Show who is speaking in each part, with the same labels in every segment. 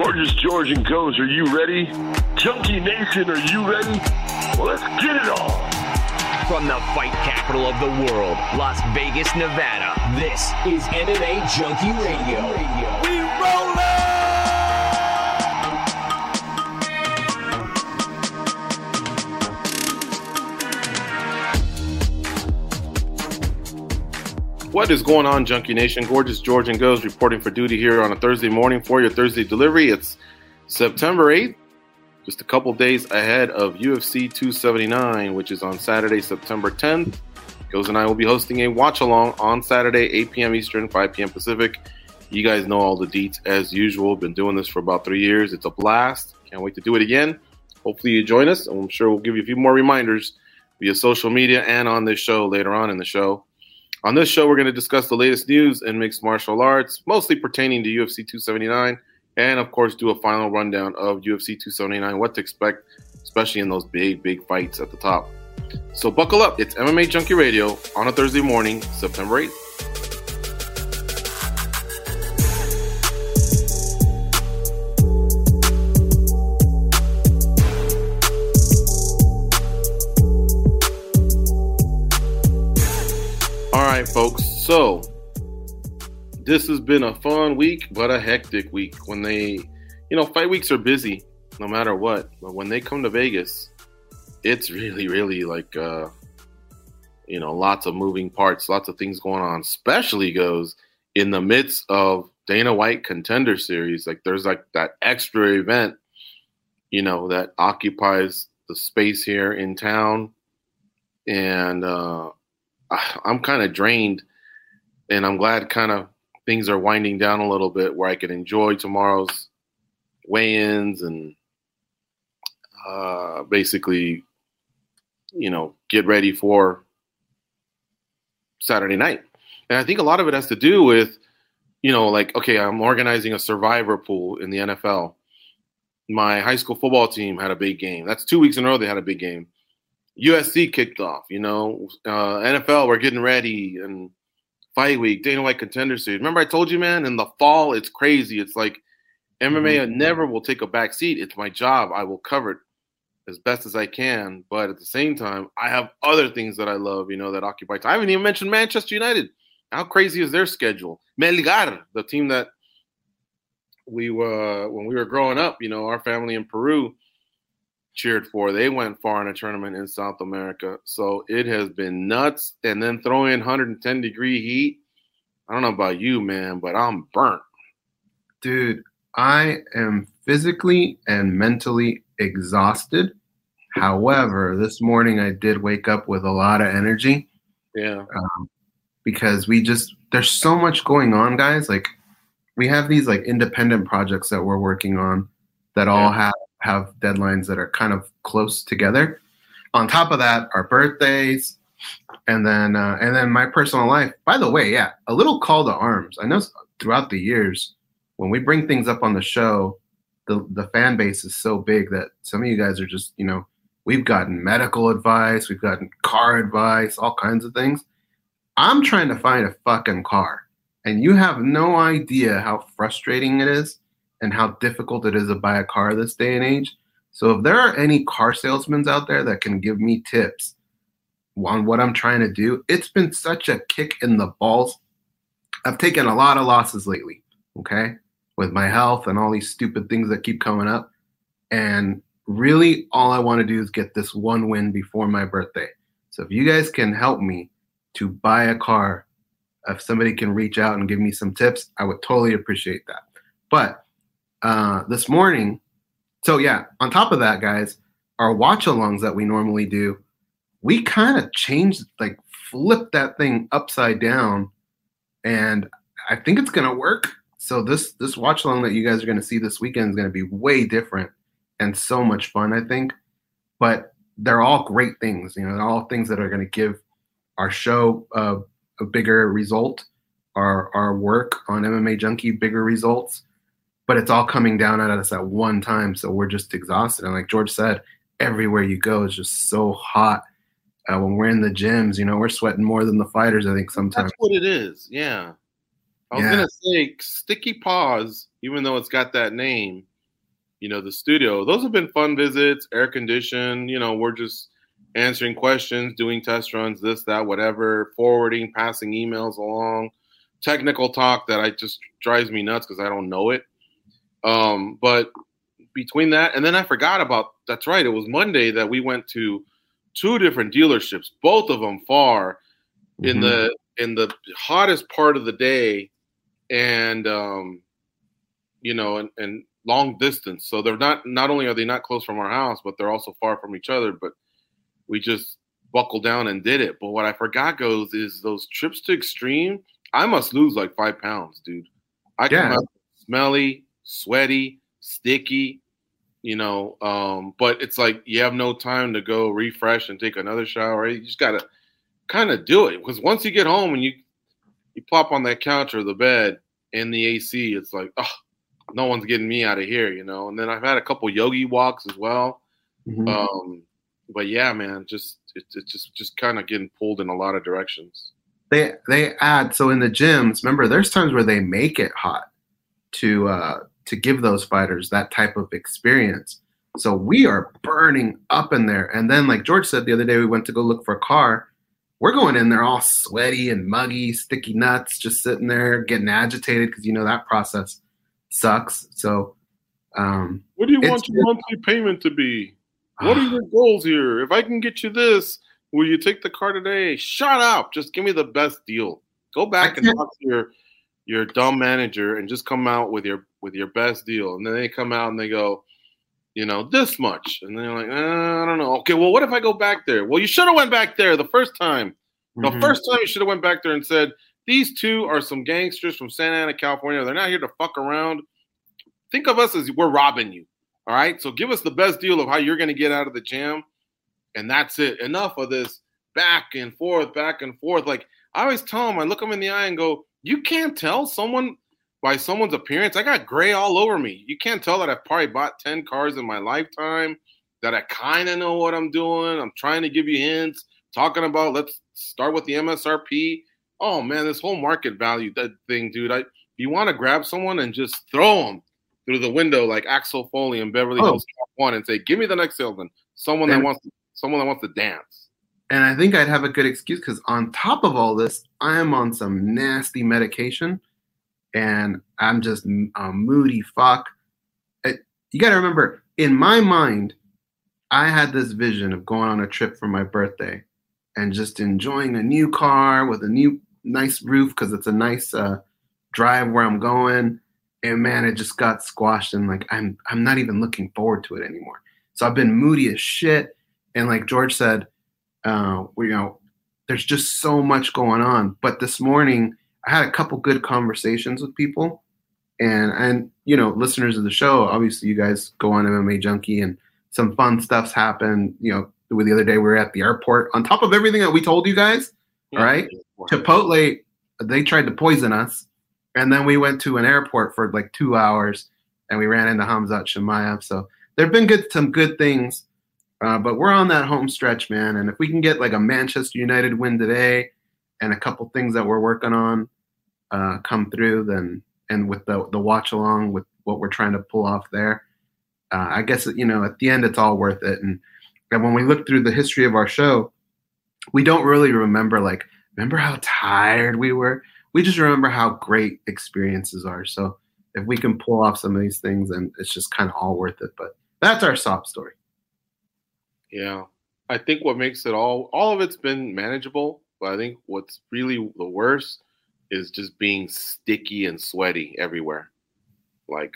Speaker 1: Gorgeous George and Goes, are you ready? Junkie Nation, are you ready? Well, let's get it on.
Speaker 2: From the fight capital of the world, Las Vegas, Nevada, this is MMA Junkie Radio.
Speaker 1: We rollin'!
Speaker 3: What is going on, Junkie Nation? Gorgeous George and Goes reporting for duty here on a Thursday morning for your Thursday delivery. It's September 8th, just a couple days ahead of UFC 279, which is on Saturday, September 10th. Goes and I will be hosting a watch-along on Saturday, 8 p.m. Eastern, 5 p.m. Pacific. You guys know all the deets as usual. Been doing this for about 3 years. It's a blast. Can't wait to do it again. Hopefully you join us. I'm sure we'll give you a few more reminders via social media and on this show later on in the show. On this show, we're going to discuss the latest news in mixed martial arts, mostly pertaining to UFC 279, and, of course, do a final rundown of UFC 279, what to expect, especially in those big fights at the top. So buckle up. It's MMA Junkie Radio on a Thursday morning, September 8th. All right, folks. So this has been a fun week, but a hectic week. When fight weeks are busy no matter what. But when they come to Vegas, it's really like, lots of moving parts, lots of things going on, especially goes in the midst of Dana White Contender Series. Like there's like that extra event, that occupies the space here in town. And, I'm kind of drained, and I'm glad kind of things are winding down a little bit where I can enjoy tomorrow's weigh-ins and basically, get ready for Saturday night. And I think a lot of it has to do with, I'm organizing a survivor pool in the NFL. My high school football team had a big game. That's 2 weeks in a row they had a big game. USC kicked off, NFL, we're getting ready, and fight week, Dana White Contender Series. Remember I told you, man, in the fall, it's crazy. It's like MMA never will take a back seat. It's my job. I will cover it as best as I can. But at the same time, I have other things that I love, that occupy time. I haven't even mentioned Manchester United. How crazy is their schedule? Melgar, the team that we were, when we were growing up, our family in Peru cheered for. They went far in a tournament in South America. So it has been nuts. And then throw in 110-degree heat. I don't know about you, man, but I'm burnt.
Speaker 4: Dude, I am physically and mentally exhausted. However, this morning I did wake up with a lot of energy.
Speaker 3: Yeah.
Speaker 4: Because there's so much going on, guys. Like, we have these like independent projects that we're working on that all have deadlines that are kind of close together. On top of that, our birthdays, and then my personal life. By the way, yeah, a little call to arms. I know throughout the years, when we bring things up on the show, the fan base is so big that some of you guys are just, we've gotten medical advice, we've gotten car advice, all kinds of things. I'm trying to find a fucking car, and you have no idea how frustrating it is and how difficult it is to buy a car this day and age. So if there are any car salesmen out there that can give me tips on what I'm trying to do, it's been such a kick in the balls. I've taken a lot of losses lately, okay, with my health and all these stupid things that keep coming up. And really all I want to do is get this one win before my birthday. So if you guys can help me to buy a car, if somebody can reach out and give me some tips, I would totally appreciate that. But this morning, so yeah, on top of that, guys, our watch-alongs that we normally do, we kind of changed, like flipped that thing upside down, and I think it's going to work. So this watch-along that you guys are going to see this weekend is going to be way different and so much fun, I think. But they're all great things, they're all things that are going to give our show a bigger result, our work on MMA Junkie bigger results. But it's all coming down at us at one time, so we're just exhausted. And like George said, everywhere you go is just so hot. When we're in the gyms, we're sweating more than the fighters, I think, sometimes.
Speaker 3: That's what it is, yeah. I was going to say Sticky Paws, even though it's got that name, the studio. Those have been fun visits, air conditioned. We're just answering questions, doing test runs, this, that, whatever, forwarding, passing emails along, technical talk that just drives me nuts because I don't know it. But between that, and then I forgot about, that's right, it was Monday that we went to 2 different dealerships, both of them far in the hottest part of the day, and and long distance. So they're not only are they not close from our house, but they're also far from each other. But we just buckled down and did it. But what I forgot is those trips to Extreme. I must lose like 5 pounds, dude. I come out smelly, sweaty, sticky, but it's like you have no time to go refresh and take another shower. You just got to kind of do it, because once you get home and you plop on that couch or the bed in the AC, it's like, oh, no one's getting me out of here, And then I've had a couple yogi walks as well. But yeah, man, it's just kind of getting pulled in a lot of directions.
Speaker 4: They add, so in the gyms, remember, there's times where they make it hot to give those fighters that type of experience. So we are burning up in there. And then, like George said the other day, we went to go look for a car. We're going in there all sweaty and muggy, sticky nuts, just sitting there getting agitated because that process sucks. So
Speaker 3: what do you want your monthly payment to be? What are your goals here? If I can get you this, will you take the car today? Shut up. Just give me the best deal. Go back and talk to your dumb manager and just come out with your best deal. And then they come out and they go, this much. And they're like, I don't know. Okay, well, what if I go back there? Well, you should have went back there the first time. The first time you should have went back there and said, these 2 are some gangsters from Santa Ana, California. They're not here to fuck around. Think of us as we're robbing you. All right? So give us the best deal of how you're going to get out of the jam. And that's it. Enough of this back and forth. Like, I always tell them, I look them in the eye and go, you can't tell someone by someone's appearance. I got gray all over me. You can't tell that I've probably bought 10 cars in my lifetime, that I kind of know what I'm doing. I'm trying to give you hints, talking about, let's start with the MSRP. Oh, man, this whole market value, that thing, dude. You want to grab someone and just throw them through the window like Axel Foley in Beverly Hills Cop 1 and say, give me the next salesman, someone that wants to dance.
Speaker 4: And I think I'd have a good excuse because on top of all this, I am on some nasty medication and I'm just a moody fuck. You got to remember, in my mind, I had this vision of going on a trip for my birthday and just enjoying a new car with a new nice roof because it's a nice drive where I'm going. And man, it just got squashed and like I'm not even looking forward to it anymore. So I've been moody as shit. And like George said, there's just so much going on. But this morning I had a couple good conversations with people, and listeners of the show, obviously you guys go on MMA Junkie and some fun stuff's happened. The other day we were at the airport. On top of everything that we told you guys, all right, Chipotle, they tried to poison us. And then we went to an airport for like 2 hours and we ran into Khamzat Chimaev. So there have been some good things, but we're on that home stretch, man. And if we can get like a Manchester United win today and a couple things that we're working on come through, then, and with the watch along with what we're trying to pull off there, I guess, at the end, it's all worth it. And when we look through the history of our show, we don't really remember how tired we were. We just remember how great experiences are. So if we can pull off some of these things, then it's just kind of all worth it. But that's our sob story.
Speaker 3: Yeah. I think what makes it all of it's been manageable. But I think what's really the worst is just being sticky and sweaty everywhere. Like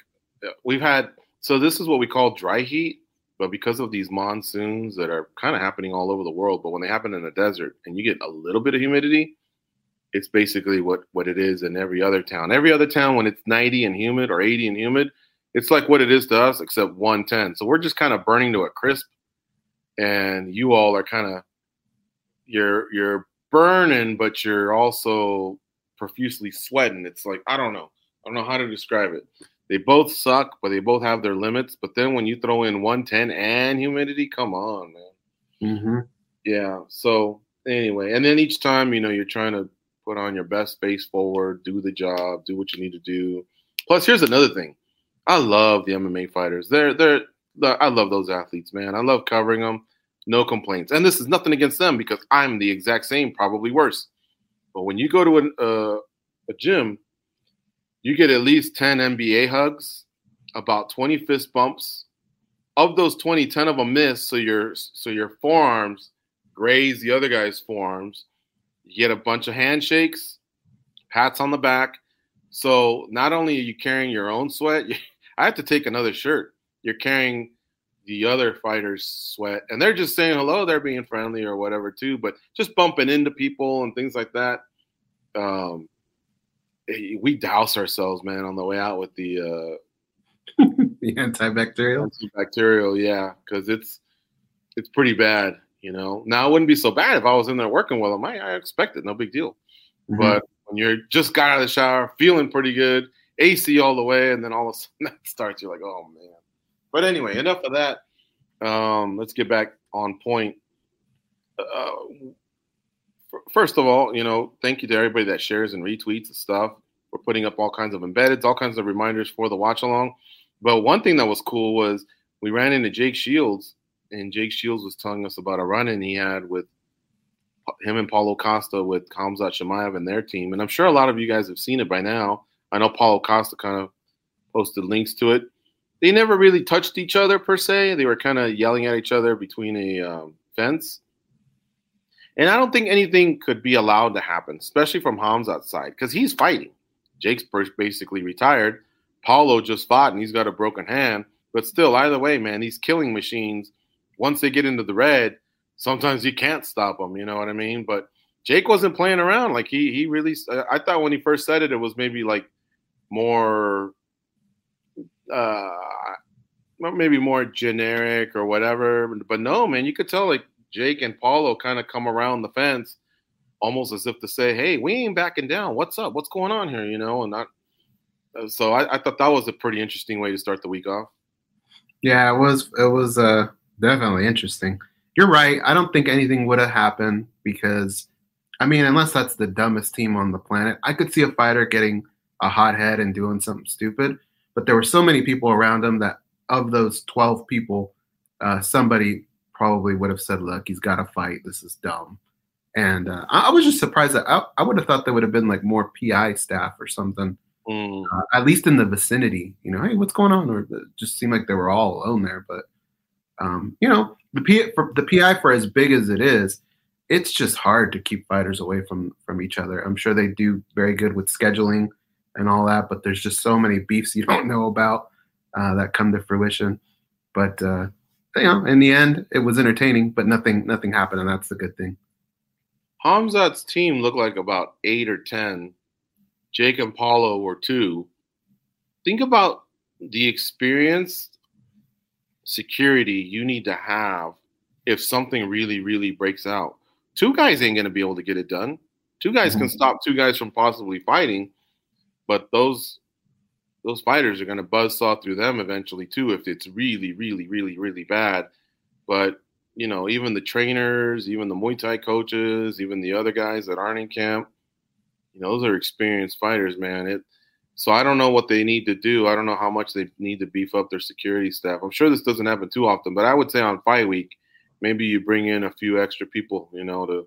Speaker 3: so this is what we call dry heat. But because of these monsoons that are kind of happening all over the world, but when they happen in the desert and you get a little bit of humidity, it's basically what it is in every other town. Every other town, when it's 90 and humid or 80 and humid, it's like what it is to us, except 110. So we're just kind of burning to a crisp. And you all are kind of, you're burning, but you're also profusely sweating. It's like, I don't know how to describe it. They both suck, but they both have their limits. But then when you throw in 110 and humidity, come on, man.
Speaker 4: Mm-hmm.
Speaker 3: Yeah. So anyway, and then each time, you're trying to put on your best face forward, do the job, do what you need to do. Plus, here's another thing. I love the MMA fighters. I love those athletes, man. I love covering them. No complaints. And this is nothing against them because I'm the exact same, probably worse. But when you go to a gym, you get at least 10 NBA hugs, about 20 fist bumps. Of those 20, 10 of them miss, so your forearms graze the other guy's forearms. You get a bunch of handshakes, pats on the back. So not only are you carrying your own sweat, I have to take another shirt. You're carrying the other fighter's sweat, and they're just saying hello. They're being friendly or whatever too, but just bumping into people and things like that. We douse ourselves, man, on the way out with the
Speaker 4: the antibacterial.
Speaker 3: Antibacterial, yeah, because it's pretty bad, you know. Now it wouldn't be so bad if I was in there working with them. I expect it, no big deal. Mm-hmm. But when you're just got out of the shower, feeling pretty good, AC all the way, and then all of a sudden that starts, you're like, oh man. But anyway, enough of that. Let's get back on point. First of all, you know, thank you to everybody that shares and retweets and stuff. We're putting up all kinds of embeds, all kinds of reminders for the watch along. But one thing that was cool was we ran into Jake Shields, and Jake Shields was telling us about a run-in he had with him and Paulo Costa with Khamzat Chimaev and their team. And I'm sure a lot of you guys have seen it by now. I know Paulo Costa kind of posted links to it. They never really touched each other per se. They were kind of yelling at each other between a fence. And I don't think anything could be allowed to happen, especially from Khamzat's side, because he's fighting. Jake's basically retired. Paulo just fought, and he's got a broken hand. But still, either way, man, these killing machines, once they get into the red, sometimes you can't stop them, you know what I mean? But Jake wasn't playing around. Like, he really – I thought when he first said it, it was maybe, like, more maybe more generic or whatever. But no, man, you could tell, like, Jake and Paulo kind of come around the fence almost as if to say, hey, we ain't backing down. What's up? What's going on here? You know, and not. So I thought that was a pretty interesting way to start the week off.
Speaker 4: Yeah, it was definitely interesting. You're right. I don't think anything would have happened because, I mean, unless that's the dumbest team on the planet, I could see a fighter getting a hot head and doing something stupid. But there were so many people around him that of those 12 people, somebody probably would have said, look, he's got to fight. This is dumb. And I was just surprised that I would have thought there would have been like more PI staff or something, at least in the vicinity. You know, hey, what's going on? Or it just seemed like they were all alone there. But, you know, the PI for as big as it is, it's just hard to keep fighters away from each other. I'm sure they do very good with scheduling and all that, but there's just so many beefs you don't know about that come to fruition. But, you know, in the end, it was entertaining, but nothing happened, and that's the good thing.
Speaker 3: Khamzat's team looked like about 8 or 10. Jake and Paulo were 2. Think about the experienced security you need to have if something really, really breaks out. 2 guys ain't going to be able to get it done. 2 guys can stop 2 guys from possibly fighting, but those fighters are going to buzzsaw through them eventually too if it's really, really, really, really bad. But, you know, even the trainers, even the Muay Thai coaches, even the other guys that aren't in camp, you know, those are experienced fighters, man. So I don't know what they need to do. I don't know how much they need to beef up their security staff. I'm sure this doesn't happen too often, but I would say on fight week, maybe you bring in a few extra people, you know,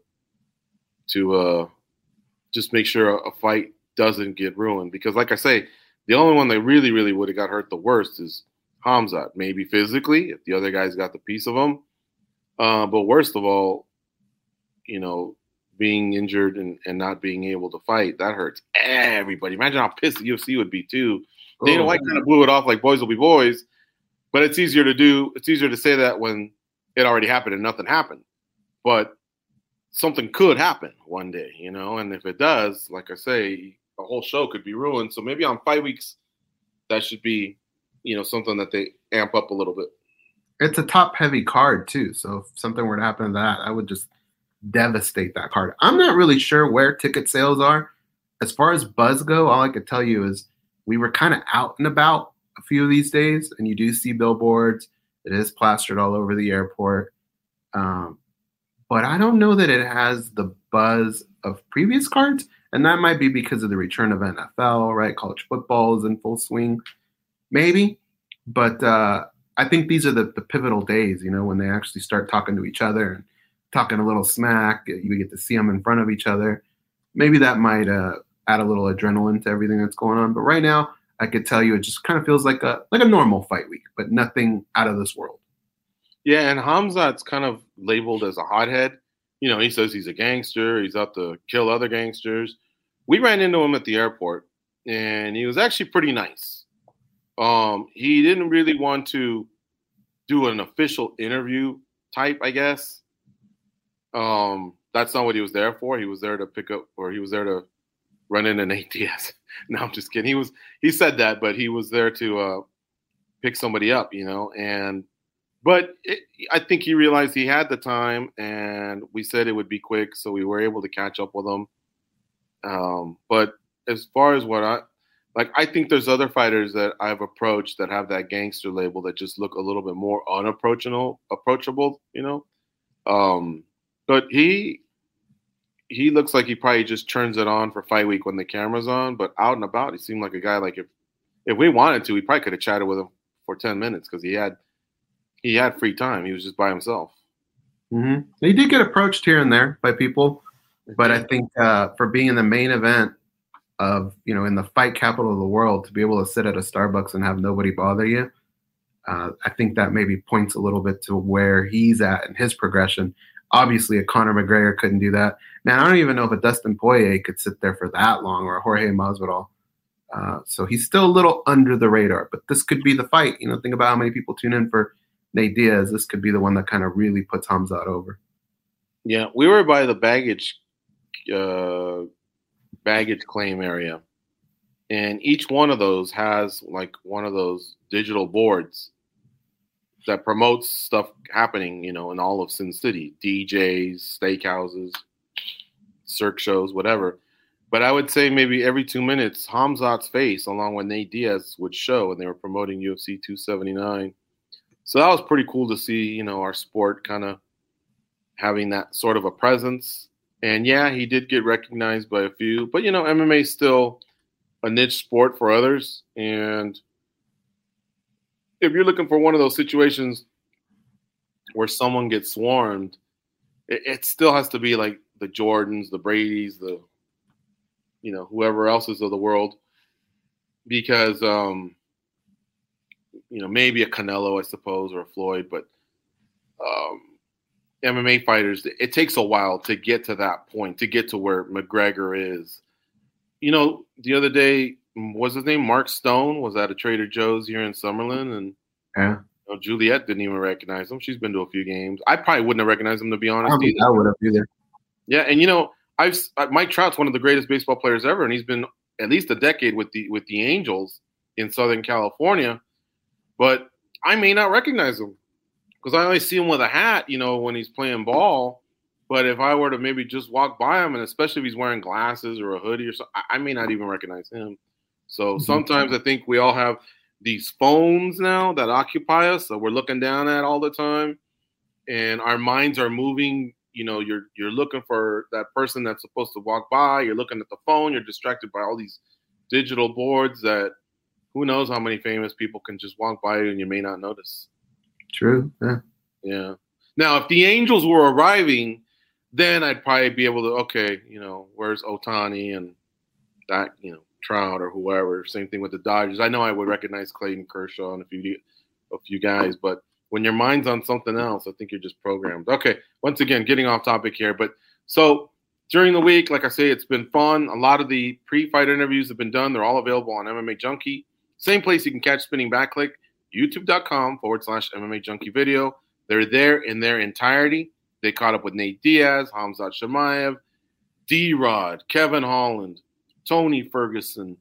Speaker 3: to just make sure a fight doesn't get ruined. Because like I say, the only one that really, really would have got hurt the worst is Khamzat. Maybe physically, if the other guys got the piece of him. But worst of all, you know, being injured and not being able to fight, that hurts everybody. Imagine how pissed the UFC would be too. Dana White kind of blew it off like boys will be boys, but it's easier to do. It's easier to say that when it already happened and nothing happened. But something could happen one day, you know, and if it does, like I say, the whole show could be ruined. So maybe on fight weeks, that should be, you know, something that they amp up a little bit.
Speaker 4: It's a top-heavy card, too. So if something were to happen to that, I would just devastate that card. I'm not really sure where ticket sales are. As far as buzz go, all I could tell you is we were kind of out and about a few of these days, and you do see billboards. It is plastered all over the airport. But I don't know that it has the buzz of previous cards, and that might be because of the return of NFL, right? College football is in full swing. maybe. But I think these are the pivotal days, when they actually start talking to each other and talking a little smack. You get to see them in front of each other. Maybe that might add a little adrenaline to everything that's going on. But right now, I could tell you it just kind of feels like a normal fight week, but nothing out of this world.
Speaker 3: Yeah, and Khamzat's kind of labeled as a hothead. He says he's a gangster. He's out to kill other gangsters. We ran into him at the airport, and he was actually pretty nice. He didn't really want to do an official interview type, I guess. That's not what he was there for. He was there to he was there to run into Nate Diaz. No, I'm just kidding. He said that, but he was there to pick somebody up, But I think he realized he had the time, and we said it would be quick, so we were able to catch up with him. But as far as I think there's other fighters that I've approached that have that gangster label that just look a little bit more approachable, But he looks like he probably just turns it on for fight week when the camera's on. But out and about, he seemed like a guy like if we wanted to, we probably could have chatted with him for 10 minutes because he had free time. He was just by himself.
Speaker 4: Mm-hmm. He did get approached here and there by people, but I think for being in the main event of, in the fight capital of the world, to be able to sit at a Starbucks and have nobody bother you, I think that maybe points a little bit to where he's at in his progression. Obviously, a Conor McGregor couldn't do that. Man, I don't even know if a Dustin Poirier could sit there for that long, or a Jorge Masvidal. So he's still a little under the radar, but this could be the fight. Think about how many people tune in for Nate Diaz. This could be the one that kind of really puts Khamzat over.
Speaker 3: Yeah, we were by the baggage claim area, and each one of those has like one of those digital boards that promotes stuff happening, in all of Sin City, DJs, steakhouses, cirque shows, whatever. But I would say maybe every 2 minutes, Khamzat's face along with Nate Diaz would show, and they were promoting UFC 279. So that was pretty cool to see, our sport kind of having that sort of a presence. And yeah, he did get recognized by a few, but MMA is still a niche sport for others. And if you're looking for one of those situations where someone gets swarmed, it still has to be like the Jordans, the Bradys, the whoever else is of the world, because maybe a Canelo, I suppose, or a Floyd, but MMA fighters, it takes a while to get to that point, to get to where McGregor is. The other day, what's his name? Mark Stone was at a Trader Joe's here in Summerlin, and Juliet didn't even recognize him. She's been to a few games. I probably wouldn't have recognized him, to be honest.
Speaker 4: I would have either.
Speaker 3: Yeah, and Mike Trout's one of the greatest baseball players ever, and he's been at least a decade with the Angels in Southern California. But I may not recognize him because I always see him with a hat, when he's playing ball. But if I were to maybe just walk by him, and especially if he's wearing glasses or a hoodie or something, I may not even recognize him. So sometimes I think we all have these phones now that occupy us that we're looking down at all the time, and our minds are moving. You're looking for that person that's supposed to walk by. You're looking at the phone. You're distracted by all these digital boards that who knows how many famous people can just walk by you and you may not notice.
Speaker 4: True.
Speaker 3: Yeah. Now, if the Angels were arriving, then I'd probably be able to, where's Ohtani and that, Trout or whoever. Same thing with the Dodgers. I know I would recognize Clayton Kershaw and a few guys, but when your mind's on something else, I think you're just programmed. Okay, once again, getting off topic here. But so during the week, like I say, it's been fun. A lot of the pre-fight interviews have been done. They're all available on MMA Junkie. Same place you can catch Spinning Backclick, youtube.com/MMA Junkie video. They're there in their entirety. They caught up with Nate Diaz, Khamzat Chimaev, D-Rod, Kevin Holland, Tony Ferguson,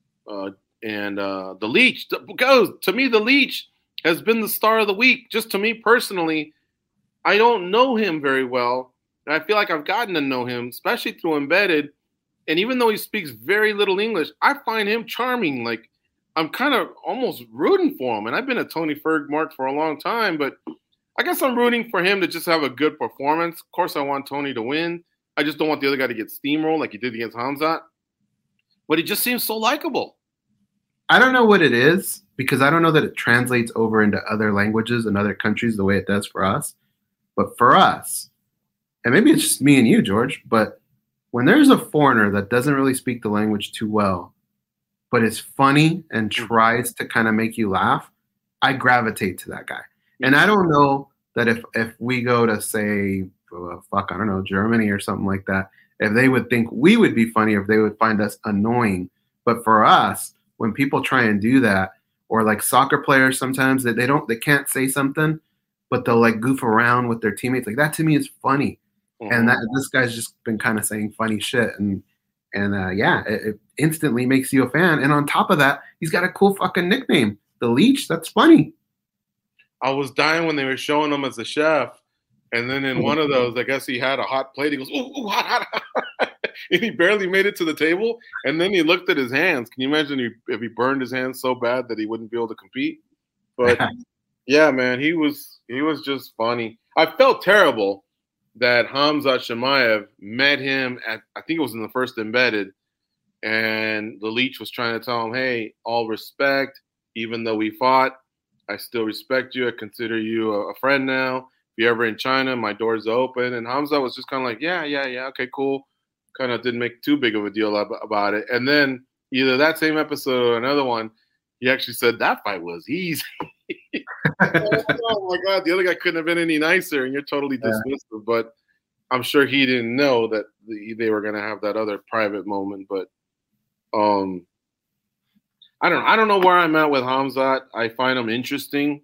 Speaker 3: and the Leech. To me, the Leech has been the star of the week. Just to me personally, I don't know him very well. And I feel like I've gotten to know him, especially through Embedded. And even though he speaks very little English, I find him charming. Like, I'm kind of almost rooting for him. And I've been a Tony Ferg mark for a long time, but I guess I'm rooting for him to just have a good performance. Of course, I want Tony to win. I just don't want the other guy to get steamrolled like he did against Khamzat. But he just seems so likable.
Speaker 4: I don't know what it is because I don't know that it translates over into other languages and other countries the way it does for us. But for us, and maybe it's just me and you, George, but when there's a foreigner that doesn't really speak the language too well, but is funny and tries to kind of make you laugh, I gravitate to that guy. And I don't know that if we go to, say, I don't know, Germany or something like that, if they would think we would be funny or if they would find us annoying. But for us, when people try and do that, or like soccer players sometimes they can't say something, but they'll like goof around with their teammates. Like that to me is funny. And this guy's just been kind of saying funny shit. And it instantly makes you a fan. And on top of that, he's got a cool fucking nickname, The Leech. That's funny.
Speaker 3: I was dying when they were showing him as a chef. And then in one of those, I guess he had a hot plate. He goes, ooh, hot. And he barely made it to the table. And then he looked at his hands. Can you imagine if he burned his hands so bad that he wouldn't be able to compete? But yeah, man, he was just funny. I felt terrible that Khamzat Chimaev met him at, I think it was in the first embedded, and the Leech was trying to tell him, hey, all respect, even though we fought, I still respect you. I consider you a friend now. If you're ever in China, my door's open. And Khamzat was just kind of like, yeah, okay, cool. Kind of didn't make too big of a deal about it. And then either that same episode or another one, he actually said that fight was easy. Oh my God, the other guy couldn't have been any nicer, and you're totally dismissive. But I'm sure he didn't know that they were going to have that other private moment. But I don't know where I'm at with Khamzat. I find him interesting,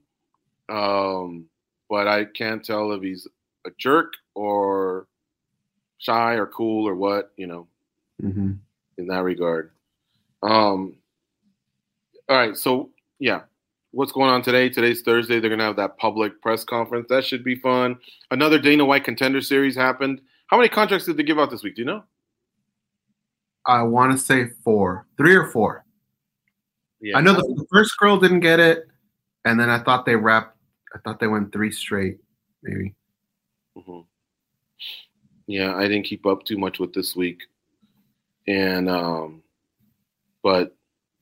Speaker 3: but I can't tell if he's a jerk or shy or cool or what, in that regard. All right, so yeah. What's going on today? Today's Thursday. They're going to have that public press conference. That should be fun. Another Dana White Contender Series happened. How many contracts did they give out this week? Do you know?
Speaker 4: I want to say 4. 3 or 4. Yeah. I know the first girl didn't get it, and then I thought they went 3 straight, maybe.
Speaker 3: Mm-hmm. Yeah, I didn't keep up too much with this week. And but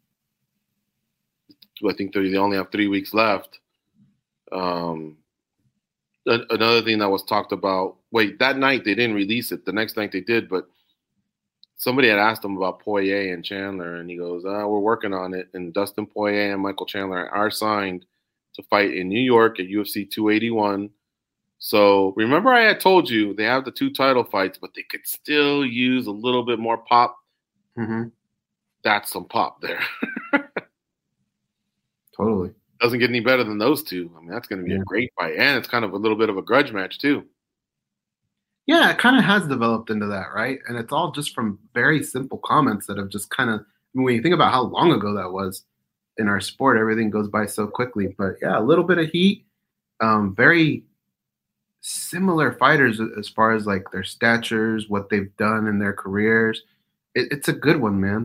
Speaker 3: I think they only have 3 weeks left. Another thing that was talked about, that night they didn't release it. The next night they did, but somebody had asked him about Poirier and Chandler, and he goes, we're working on it. And Dustin Poirier and Michael Chandler are signed to fight in New York at UFC 281. So remember I had told you they have the 2 title fights, but they could still use a little bit more pop.
Speaker 4: Mm-hmm.
Speaker 3: That's some pop there.
Speaker 4: Totally.
Speaker 3: Doesn't get any better than those 2. I mean, that's going to be a great fight. And it's kind of a little bit of a grudge match, too.
Speaker 4: Yeah, it kind of has developed into that, right? And it's all just from very simple comments that have just kind of, when you think about how long ago that was in our sport, everything goes by so quickly. But yeah, a little bit of heat. Very similar fighters as far as like their statures, what they've done in their careers. It's a good one, man.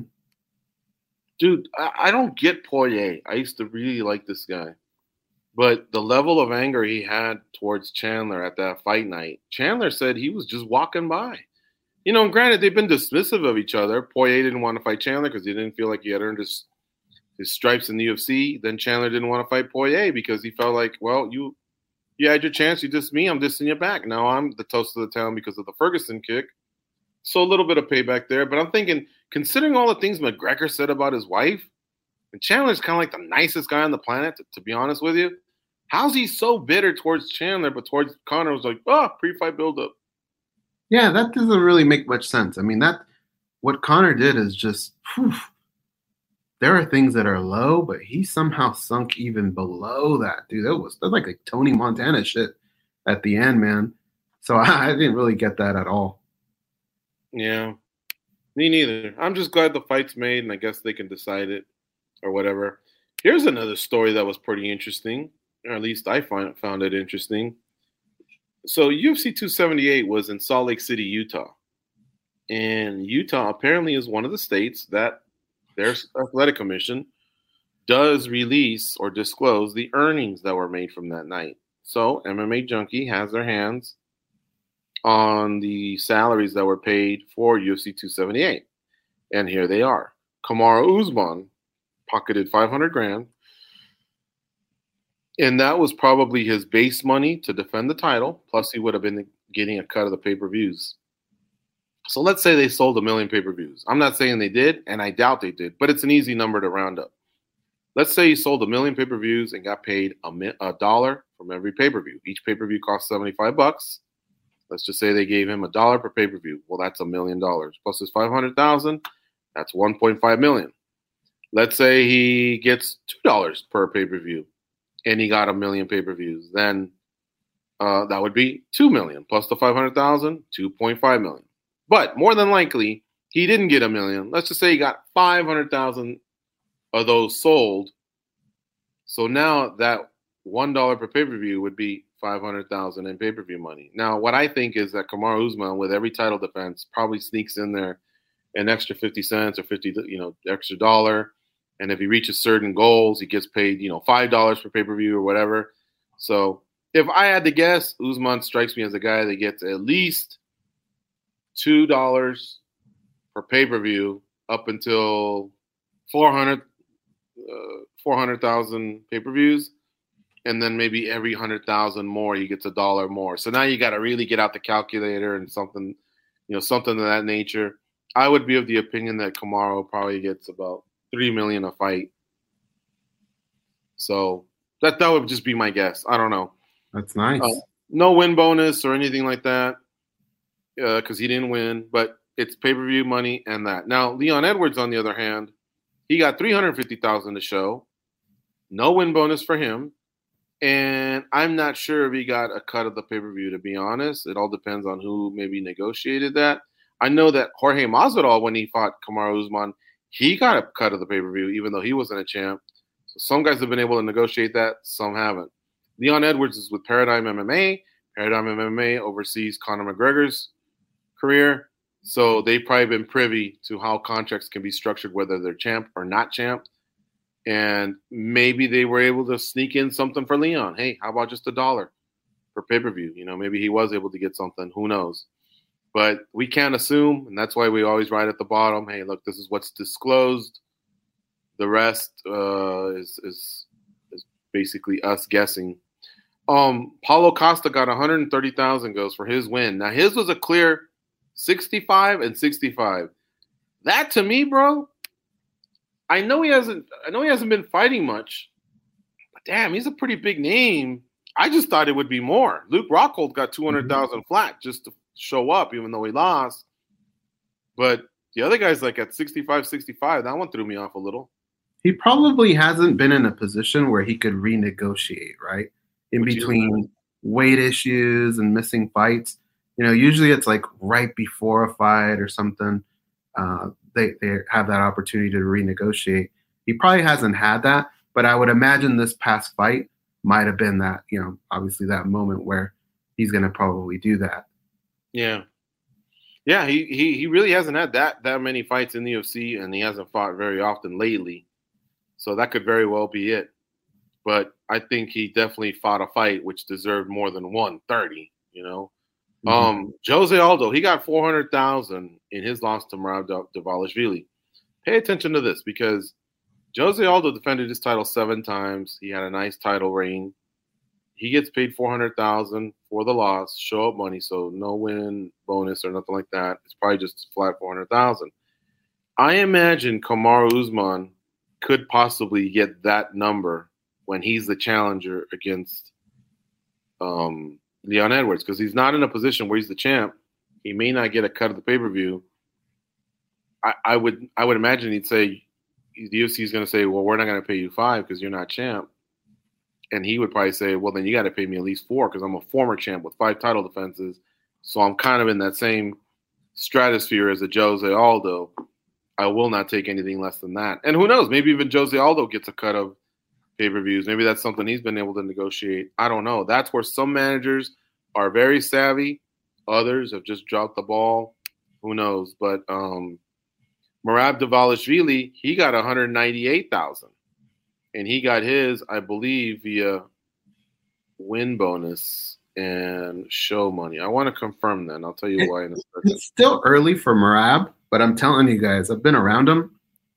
Speaker 3: Dude, I don't get Poirier. I used to really like this guy. But the level of anger he had towards Chandler at that fight night, Chandler said he was just walking by. Granted, they've been dismissive of each other. Poirier didn't want to fight Chandler because he didn't feel like he had earned his stripes in the UFC. Then Chandler didn't want to fight Poirier because he felt like, well, you had your chance. You dissed me. I'm dissing you back. Now I'm the toast of the town because of the Ferguson kick. So a little bit of payback there. But I'm thinking, considering all the things McGregor said about his wife, and Chandler's kind of like the nicest guy on the planet, to be honest with you. How's he so bitter towards Chandler, but towards Conor was like, pre-fight buildup?
Speaker 4: Yeah, that doesn't really make much sense. I mean, what Conor did is just, there are things that are low, but he somehow sunk even below that, dude. That's like Tony Montana shit at the end, man. So I didn't really get that at all.
Speaker 3: Yeah, me neither. I'm just glad the fight's made, and I guess they can decide it or whatever. Here's another story that was pretty interesting, or at least I found it interesting. So UFC 278 was in Salt Lake City, Utah. And Utah apparently is one of the states that their athletic commission does release or disclose the earnings that were made from that night. So MMA Junkie has their hands on the salaries that were paid for UFC 278. And here they are. Kamaru Usman pocketed 500 grand. And that was probably his base money to defend the title. Plus, he would have been getting a cut of the pay-per-views. So let's say they sold 1 million pay-per-views. I'm not saying they did, and I doubt they did, but it's an easy number to round up. Let's say he sold 1 million pay-per-views and got paid $1 from every pay-per-view. Each pay-per-view costs $75. Let's just say they gave him $1 per pay-per-view. Well, that's $1 million. Plus his $500,000, that's $1.5 million. Let's say he gets $2 per pay-per-view and he got 1 million pay-per-views. Then that would be $2 million plus the $500,000, $2.5 million. But more than likely, he didn't get 1 million. Let's just say he got 500,000 of those sold. So now that $1 per pay-per-view would be 500,000 in pay-per-view money. Now, what I think is that Kamaru Usman, with every title defense, probably sneaks in there an extra 50 cents or extra dollar. And if he reaches certain goals, he gets paid, $5 per pay-per-view or whatever. So if I had to guess, Usman strikes me as a guy that gets at least $2 per pay-per-view up until 400,000 pay-per-views. And then maybe every 100,000 more, he gets $1 more. So now you got to really get out the calculator and something of that nature. I would be of the opinion that Kamaru probably gets about $3 million a fight. So that would just be my guess. I don't know.
Speaker 4: That's nice.
Speaker 3: No win bonus or anything like that because he didn't win. But it's pay-per-view money and that. Now Leon Edwards, on the other hand, he got $350,000 to show. No win bonus for him. And I'm not sure if he got a cut of the pay-per-view, to be honest. It all depends on who maybe negotiated that. I know that Jorge Masvidal, when he fought Kamaru Usman, he got a cut of the pay-per-view, even though he wasn't a champ. So some guys have been able to negotiate that. Some haven't. Leon Edwards is with Paradigm MMA. Paradigm MMA oversees Conor McGregor's career. So they've probably been privy to how contracts can be structured, whether they're champ or not champ. And maybe they were able to sneak in something for Leon. Hey, how about just $1 per pay-per-view? Maybe he was able to get something. Who knows? But we can't assume, and that's why we always write at the bottom, hey, look, this is what's disclosed. The rest is basically us guessing. Paulo Costa got 130,000 goes for his win. Now, his was a clear 65 and 65. That, to me, bro, I know he hasn't been fighting much, but damn, he's a pretty big name. I just thought it would be more. Luke Rockhold got 200,000 flat just to show up, even though he lost. But the other guy's like at 65, 65. That one threw me off a little. He
Speaker 4: probably hasn't been in a position where he could renegotiate, right? In between weight issues and missing fights. Usually it's like right before a fight or something. They have that opportunity to renegotiate. He probably hasn't had that, but I would imagine this past fight might have been that, obviously that moment where he's going to probably do that.
Speaker 3: Yeah. Yeah, he really hasn't had that many fights in the UFC, and he hasn't fought very often lately. So that could very well be it. But I think he definitely fought a fight which deserved more than 130, Jose Aldo, he got 400,000 in his loss to Merab Dvalishvili. Pay attention to this because Jose Aldo defended his title 7 times. He had a nice title reign. He gets paid 400,000 for the loss, show up money, so no win bonus or nothing like that. It's probably just flat 400,000. I imagine Kamaru Usman could possibly get that number when he's the challenger against Leon Edwards, because he's not in a position where he's the champ. He may not get a cut of the pay-per-view. I would imagine he'd say, the UFC is going to say, well, we're not going to pay you 5 because you're not champ. And he would probably say, well, then you got to pay me at least 4 because I'm a former champ with 5 title defenses. So I'm kind of in that same stratosphere as a Jose Aldo. I will not take anything less than that. And who knows? Maybe even Jose Aldo gets a cut of pay-per-views. Maybe that's something he's been able to negotiate. I don't know. That's where some managers are very savvy. Others have just dropped the ball. Who knows? But Merab Dvalishvili, he got 198,000. And he got his, I believe, via win bonus and show money. I want to confirm that, and I'll tell you why in a second.
Speaker 4: It's still early for Merab, but I'm telling you guys, I've been around him.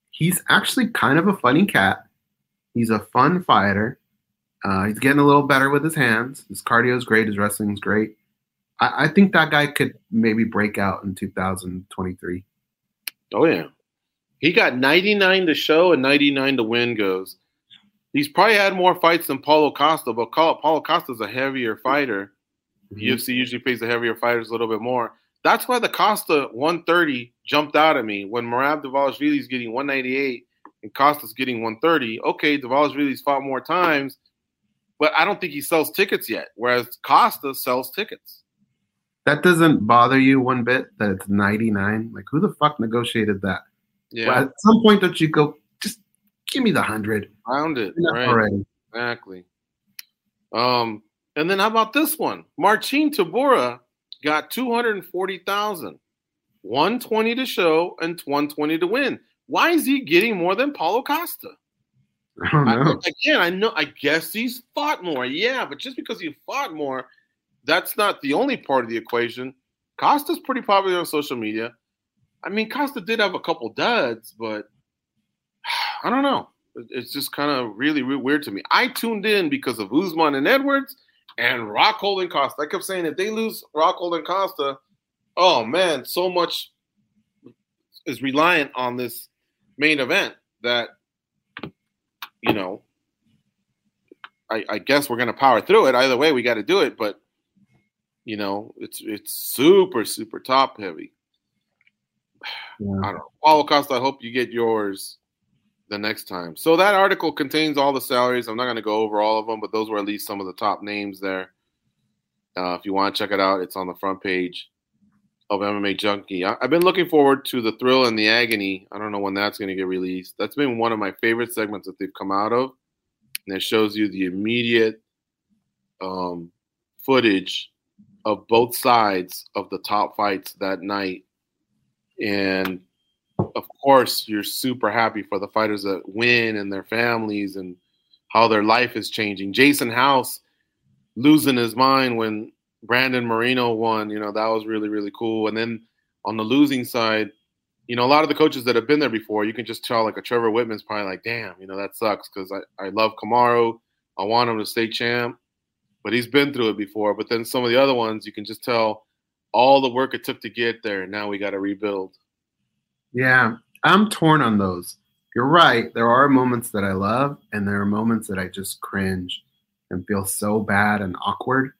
Speaker 4: he's actually kind of a funny cat. He's a fun fighter. He's getting a little better with his hands. His cardio is great. His wrestling is great. I think that guy could maybe break out in 2023.
Speaker 3: Oh, yeah. He got 99 to show and 99 to win goes. He's probably had more fights than Paulo Costa, but Paulo Costa's a heavier fighter. The UFC usually pays the heavier fighters a little bit more. That's why the Costa 130 jumped out at me when Merab Dvalishvili is getting 198 and Costa's getting 130. Okay, Dvalishvili's fought more times, but I don't think he sells tickets yet, whereas Costa sells tickets.
Speaker 4: That doesn't bother you one bit that it's 99? Like, who the fuck negotiated that?
Speaker 3: Yeah.
Speaker 4: Well, at some point, don't you go, just give me the 100.
Speaker 3: Found it. Right.
Speaker 4: Already.
Speaker 3: Exactly. And then how about this one? Marcin Tybura got 240,000. 120 to show and 120 to win. Why is he getting more than Paulo Costa?
Speaker 4: I don't know.
Speaker 3: I guess he's fought more. Yeah, but just because he fought more, that's not the only part of the equation. Costa's pretty popular on social media. I mean, Costa did have a couple duds, but I don't know. It's just kind of really, really weird to me. I tuned in because of Usman and Edwards and Rockhold and Costa. I kept saying if they lose Rockhold and Costa, oh, man, so much is reliant on this main event that, you know, I guess we're going to power through it. Either way, we got to do it. But, you know, it's super, super top heavy.
Speaker 4: Yeah.
Speaker 3: I don't know. Paulo Costa, I hope you get yours the next time. So that article contains all the salaries. I'm not going to go over all of them, but those were at least some of the top names there. If you want to check it out, it's on the front page of MMA Junkie. I've been looking forward to the Thrill and the Agony. I don't know when that's going to get released. That's been one of my favorite segments that they've come out of. And it shows you the immediate footage of both sides of the top fights that night. And, of course, you're super happy for the fighters that win and their families and how their life is changing. Jason House losing his mind when Brandon Moreno won. You know, that was really, really cool. And then on the losing side, you know, a lot of the coaches that have been there before, you can just tell, like a Trevor Whitman's probably like, damn, you know, that sucks because I love Kamaru. I want him to stay champ. But he's been through it before. But then some of the other ones, you can just tell all the work it took to get there, and now we got to rebuild.
Speaker 4: Yeah, I'm torn on those. You're right. There are moments that I love, and there are moments that I just cringe and feel so bad and awkward.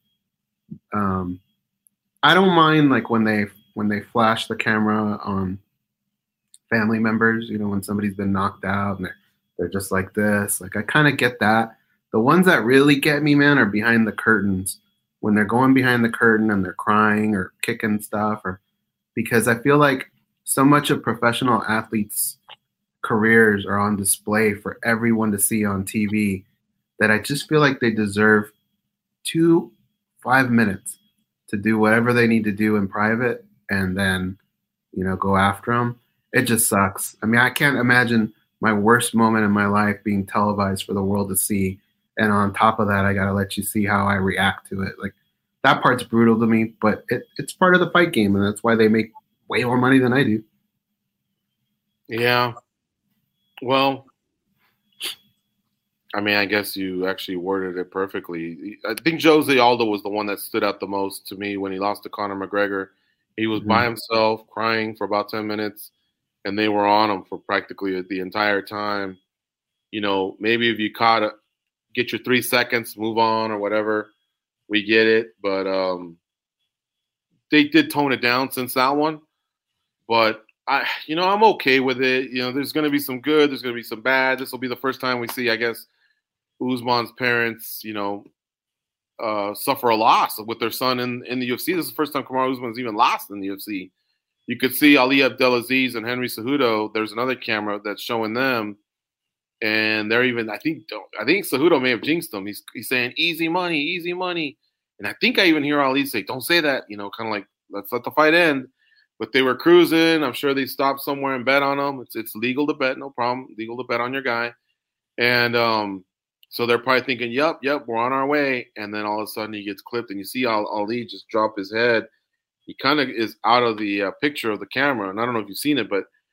Speaker 4: I don't mind like when they flash the camera on family members, you know, when somebody's been knocked out and they're just like this. Like I kind of get that. The ones that really get me, man, are behind the curtains. When they're going behind the curtain and they're crying or kicking stuff, or because I feel like so much of professional athletes' careers are on display for everyone to see on TV that I just feel like they deserve 5 minutes to do whatever they need to do in private and then, you know, go after them. It just sucks. I mean, I can't imagine my worst moment in my life being televised for the world to see. And on top of that, I got to let you see how I react to it. Like that part's brutal to me, but it's part of the fight game. And that's why they make way more money than I do.
Speaker 3: Yeah. Well, I mean, I guess you actually worded it perfectly. I think Jose Aldo was the one that stood out the most to me when he lost to Conor McGregor. He was by himself crying for about 10 minutes, and they were on him for practically the entire time. You know, maybe if you get your 3 seconds, move on or whatever, we get it. But they did tone it down since that one. But I'm okay with it. You know, there's going to be some good, there's going to be some bad. This will be the first time we see, I guess, Usman's parents, you know, suffer a loss with their son in the UFC. This is the first time Kamaru Usman's even lost in the UFC. You could see Ali Abdelaziz and Henry Cejudo. There's another camera that's showing them, and they're even. I think Cejudo may have jinxed them. He's saying easy money, and I think I even hear Ali say, "Don't say that," you know, kind of like let's let the fight end. But they were cruising. I'm sure they stopped somewhere and bet on them. It's legal to bet, no problem. Legal to bet on your guy, and so they're probably thinking, yep, we're on our way. And then all of a sudden he gets clipped, and you see Ali just drop his head. He kind of is out of the picture of the camera. And I don't know if you've seen it, but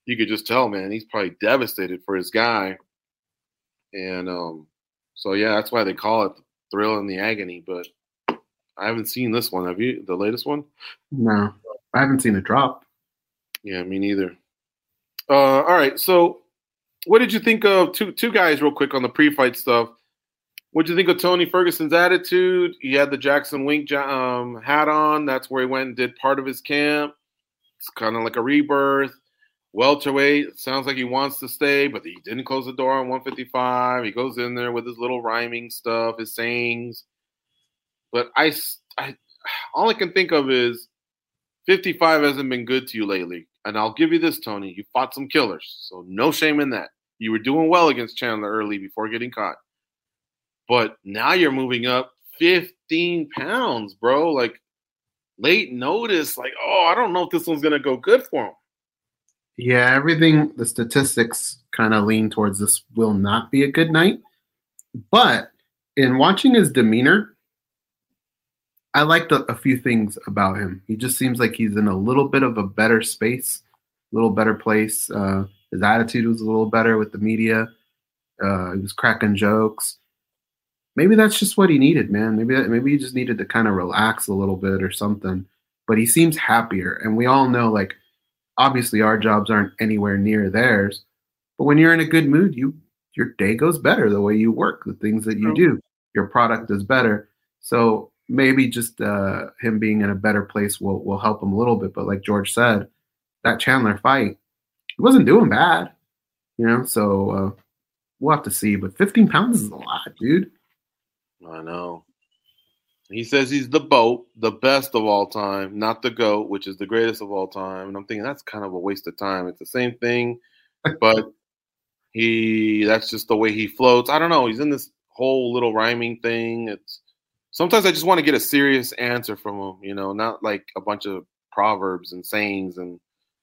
Speaker 3: you could just tell, man, he's probably devastated for his guy. And so, yeah, that's why they call it the thrill and the agony. But I haven't seen this one. Have you? The latest one?
Speaker 4: No, I haven't seen it drop.
Speaker 3: Yeah, me neither. All right, so what did you think of two guys real quick on the pre-fight stuff? What did you think of Tony Ferguson's attitude? He had the Jackson Wink hat on. That's where he went and did part of his camp. It's kind of like a rebirth. Welterweight, it sounds like he wants to stay, but he didn't close the door on 155. He goes in there with his little rhyming stuff, his sayings. But I all I can think of is 55 hasn't been good to you lately. And I'll give you this, Tony. You fought some killers, so no shame in that. You were doing well against Chandler early before getting caught. But now you're moving up 15 pounds, bro. Like, late notice. Like, I don't know if this one's going to go good for him.
Speaker 4: Yeah, everything, the statistics kind of lean towards this will not be a good night. But in watching his demeanor, I liked a few things about him. He just seems like he's in a little bit of a better space, a little better place. His attitude was a little better with the media. He was cracking jokes. Maybe that's just what he needed, man. Maybe he just needed to kind of relax a little bit or something. But he seems happier. And we all know, like, obviously our jobs aren't anywhere near theirs. But when you're in a good mood, your day goes better the way you work, the things that you do. Your product is better. So maybe just him being in a better place will help him a little bit. But like George said, that Chandler fight, he wasn't doing bad, so we'll have to see. But 15 pounds is a lot, dude.
Speaker 3: I know. He says he's the GOAT, the best of all time, not the GOAT, which is the greatest of all time. And I'm thinking that's kind of a waste of time. It's the same thing, but that's just the way he floats. I don't know. He's in this whole little rhyming thing. Sometimes I just want to get a serious answer from him, not like a bunch of proverbs and sayings and,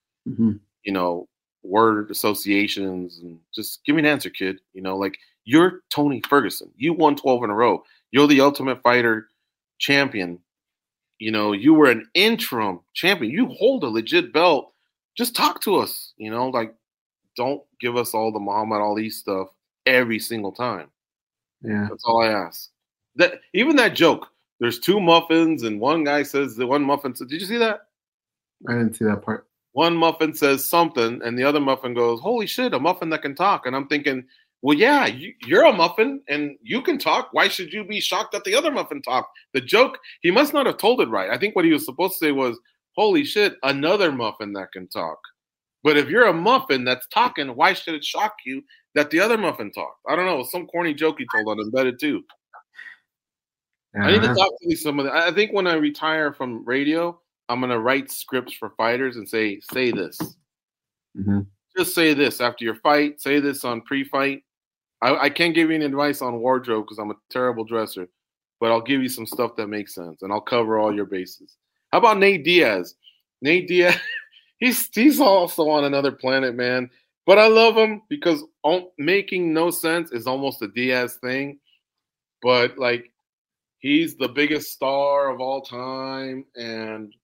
Speaker 3: word associations, and just give me an answer, kid. Like, you're Tony Ferguson. You won 12 in a row. You're the Ultimate Fighter champion. You were an interim champion. You hold a legit belt. Just talk to us, like, don't give us all the Muhammad Ali stuff every single time.
Speaker 4: Yeah.
Speaker 3: That's all I ask. Even that joke, there's two muffins and one guy says the one muffin says, did you see that?
Speaker 4: I didn't see that part.
Speaker 3: One muffin says something and the other muffin goes, holy shit, a muffin that can talk. And I'm thinking, well, yeah, you're a muffin and you can talk. Why should you be shocked that the other muffin talked? The joke, he must not have told it right. I think what he was supposed to say was, holy shit, another muffin that can talk. But if you're a muffin that's talking, why should it shock you that the other muffin talked? I don't know. Some corny joke he told on Embedded too. I need to talk to these some of the. I think when I retire from radio, I'm gonna write scripts for fighters and say this.
Speaker 4: Mm-hmm.
Speaker 3: Just say this after your fight. Say this on pre-fight. I can't give you any advice on wardrobe because I'm a terrible dresser, but I'll give you some stuff that makes sense and I'll cover all your bases. How about Nate Diaz? Nate Diaz, he's also on another planet, man. But I love him because making no sense is almost a Diaz thing. But like, he's the biggest star of all time, and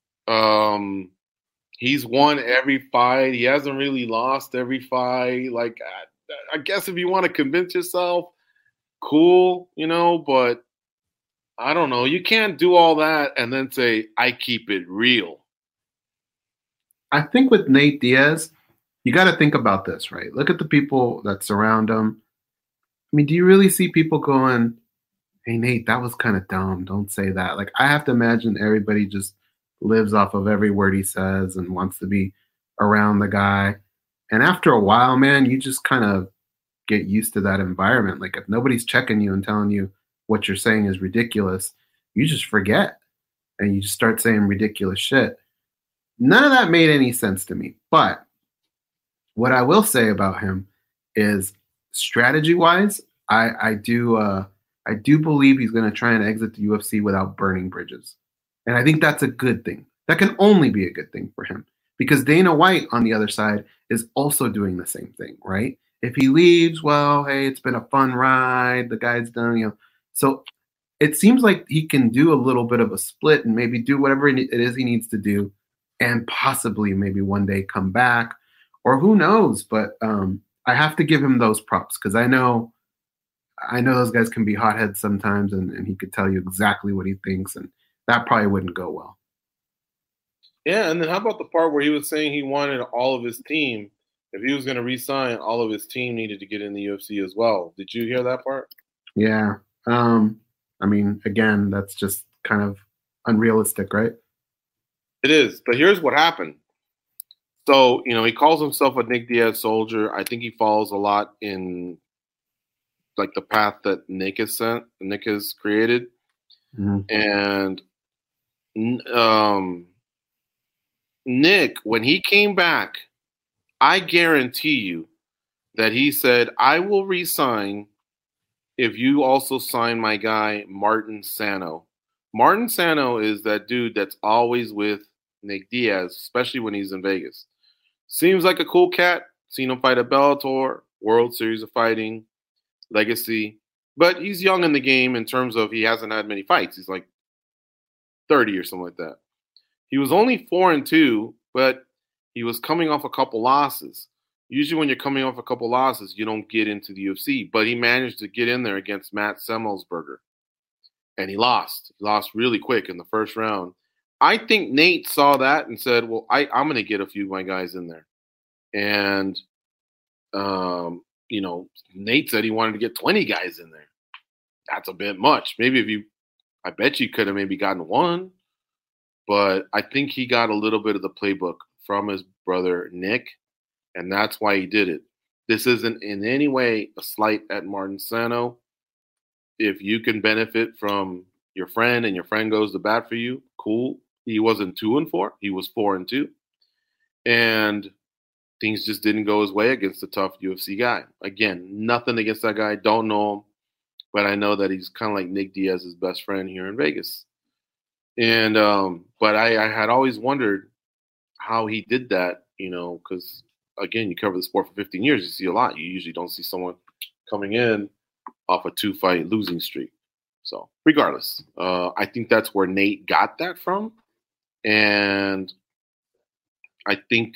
Speaker 3: he's won every fight. He hasn't really lost every fight. Like, I guess if you want to convince yourself, cool, but I don't know. You can't do all that and then say, I keep it real.
Speaker 4: I think with Nate Diaz, you got to think about this, right? Look at the people that surround him. I mean, do you really see people going, hey, Nate, that was kind of dumb. Don't say that. Like, I have to imagine everybody just lives off of every word he says and wants to be around the guy. And after a while, man, you just kind of get used to that environment. Like, if nobody's checking you and telling you what you're saying is ridiculous, you just forget and you just start saying ridiculous shit. None of that made any sense to me. But what I will say about him is, strategy-wise, I do believe he's going to try and exit the UFC without burning bridges. And I think that's a good thing. That can only be a good thing for him, because Dana White on the other side is also doing the same thing, right? If he leaves, well, hey, it's been a fun ride. The guy's done, So it seems like he can do a little bit of a split and maybe do whatever it is he needs to do, and possibly maybe one day come back or who knows? But I have to give him those props because I know those guys can be hotheads sometimes, and he could tell you exactly what he thinks, and that probably wouldn't go well.
Speaker 3: Yeah, and then how about the part where he was saying he wanted all of his team, if he was going to re-sign, all of his team needed to get in the UFC as well. Did you hear that part?
Speaker 4: Yeah. I mean, again, that's just kind of unrealistic, right?
Speaker 3: It is, but here's what happened. So, he calls himself a Nick Diaz soldier. I think he follows a lot in like the path that Nick has created.
Speaker 4: Mm-hmm.
Speaker 3: And Nick, when he came back, I guarantee you that he said, I will re-sign if you also sign my guy, Martin Sano. Martin Sano is that dude that's always with Nick Diaz, especially when he's in Vegas. Seems like a cool cat. Seen him fight at Bellator, World Series of Fighting, Legacy. But he's young in the game in terms of he hasn't had many fights. He's like 30 or something like that. He was only 4-2, but he was coming off a couple losses. Usually when you're coming off a couple losses, you don't get into the UFC. But he managed to get in there against Matt Semmelsberger. And he lost. He lost really quick in the first round. I think Nate saw that and said, well, I'm going to get a few of my guys in there. And, Nate said he wanted to get 20 guys in there. That's a bit much. I bet you could have maybe gotten one. But I think he got a little bit of the playbook from his brother, Nick. And that's why he did it. This isn't in any way a slight at Martin Sano. If you can benefit from your friend and your friend goes to bat for you, cool. He wasn't 2-4. He was 4-2. And things just didn't go his way against a tough UFC guy. Again, nothing against that guy. Don't know him. But I know that he's kind of like Nick Diaz's best friend here in Vegas. And but I had always wondered how he did that, because, again, you cover the sport for 15 years. You see a lot. You usually don't see someone coming in off a 2-fight losing streak. So regardless, I think that's where Nate got that from. And I think,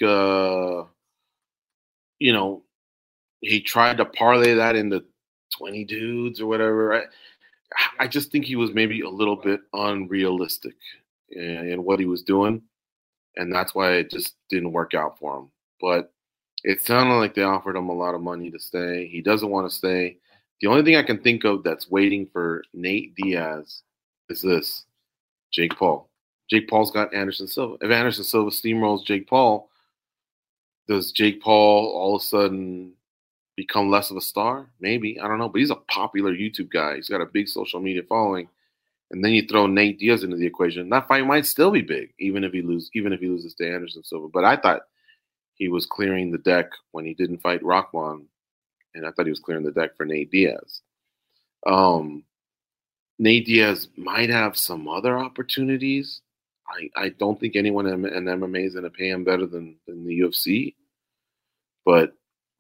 Speaker 3: he tried to parlay that into 20 dudes or whatever. I just think he was maybe a little bit unrealistic in what he was doing. And that's why it just didn't work out for him. But it sounded like they offered him a lot of money to stay. He doesn't want to stay. The only thing I can think of that's waiting for Nate Diaz is this: Jake Paul. Jake Paul's got Anderson Silva. If Anderson Silva steamrolls Jake Paul, does Jake Paul all of a sudden become less of a star? Maybe. I don't know. But he's a popular YouTube guy. He's got a big social media following. And then you throw Nate Diaz into the equation. That fight might still be big, even if he loses to Anderson Silva. But I thought he was clearing the deck when he didn't fight Rahman. And I thought he was clearing the deck for Nate Diaz. Nate Diaz might have some other opportunities. I don't think anyone in MMA is going to pay him better than the UFC. But,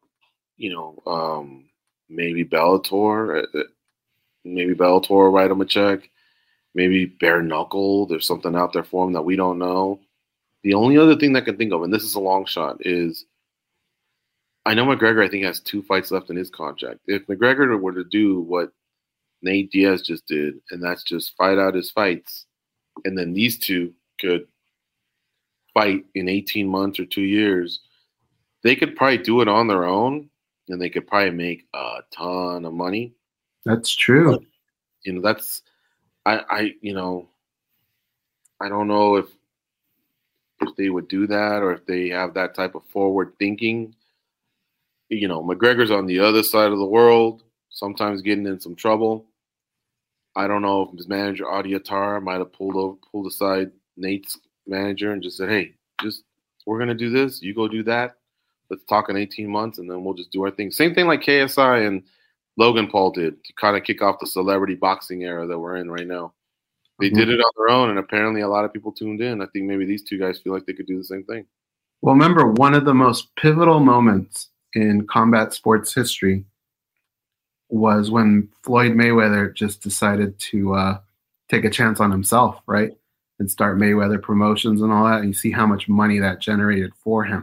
Speaker 3: maybe Bellator. Maybe Bellator will write him a check. Maybe bare knuckle. There's something out there for him that we don't know. The only other thing that I can think of, and this is a long shot, is I know McGregor, I think, has 2 fights left in his contract. If McGregor were to do what Nate Diaz just did, and that's just fight out his fights, and then these two could fight in 18 months or 2 years, they could probably do it on their own, and they could probably make a ton of money.
Speaker 4: That's true.
Speaker 3: But, that's I don't know if they would do that or if they have that type of forward thinking. McGregor's on the other side of the world, sometimes getting in some trouble. I don't know if his manager, Adi Attar, might have pulled aside Nate's manager and just said, hey, we're going to do this. You go do that. Let's talk in 18 months, and then we'll just do our thing. Same thing like KSI and Logan Paul did to kind of kick off the celebrity boxing era that we're in right now. They did it on their own, and apparently a lot of people tuned in. I think maybe these two guys feel like they could do the same thing.
Speaker 4: Well, remember, one of the most pivotal moments in combat sports history was when Floyd Mayweather just decided to take a chance on himself, right? And start Mayweather Promotions and all that. And you see how much money that generated for him.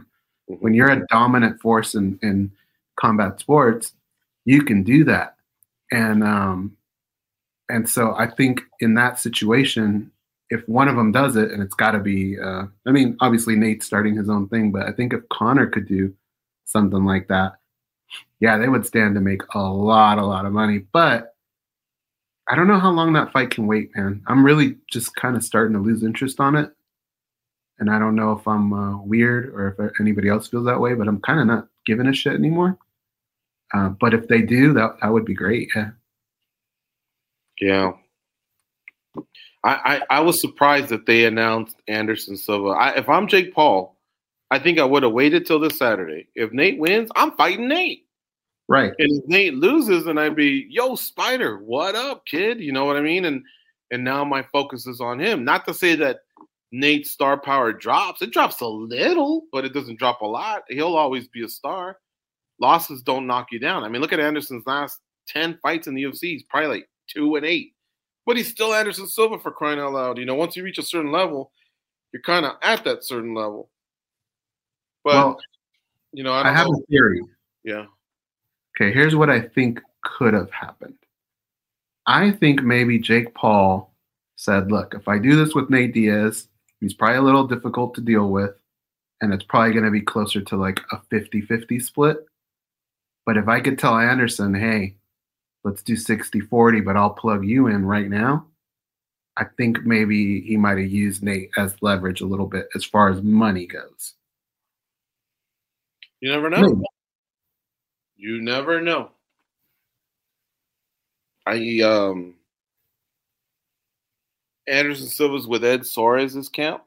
Speaker 4: When you're a dominant force in combat sports, you can do that. And so I think in that situation, if one of them does it, and it's got to be, I mean, obviously Nate's starting his own thing, but I think if Connor could do something like that, yeah, they would stand to make a lot of money. But I don't know how long that fight can wait, man. I'm really just kind of starting to lose interest on it. And I don't know if I'm weird or if anybody else feels that way, but I'm kind of not giving a shit anymore. But if they do, that would be great. Yeah.
Speaker 3: Yeah. I was surprised that they announced Anderson Silva. If I'm Jake Paul, I think I would have waited till this Saturday. If Nate wins, I'm fighting Nate.
Speaker 4: Right.
Speaker 3: And if Nate loses, then I'd be, yo, Spider, what up, kid? You know what I mean? And now my focus is on him. Not to say that Nate's star power drops. It drops a little, but it doesn't drop a lot. He'll always be a star. Losses don't knock you down. I mean, look at Anderson's last 10 fights in the UFC. He's probably like 2-8. But he's still Anderson Silva, for crying out loud. You know, once you reach a certain level, you're kind of at that certain level. But,
Speaker 4: well,
Speaker 3: you know,
Speaker 4: I have a theory.
Speaker 3: Yeah.
Speaker 4: Okay, here's what I think could have happened. I think maybe Jake Paul said, look, if I do this with Nate Diaz, he's probably a little difficult to deal with, and it's probably going to be closer to like a 50-50 split. But if I could tell Anderson, hey, let's do 60-40, but I'll plug you in right now, I think maybe he might have used Nate as leverage a little bit as far as money goes.
Speaker 3: You never know. Maybe. You never know. Anderson Silva's with Ed Soares' camp.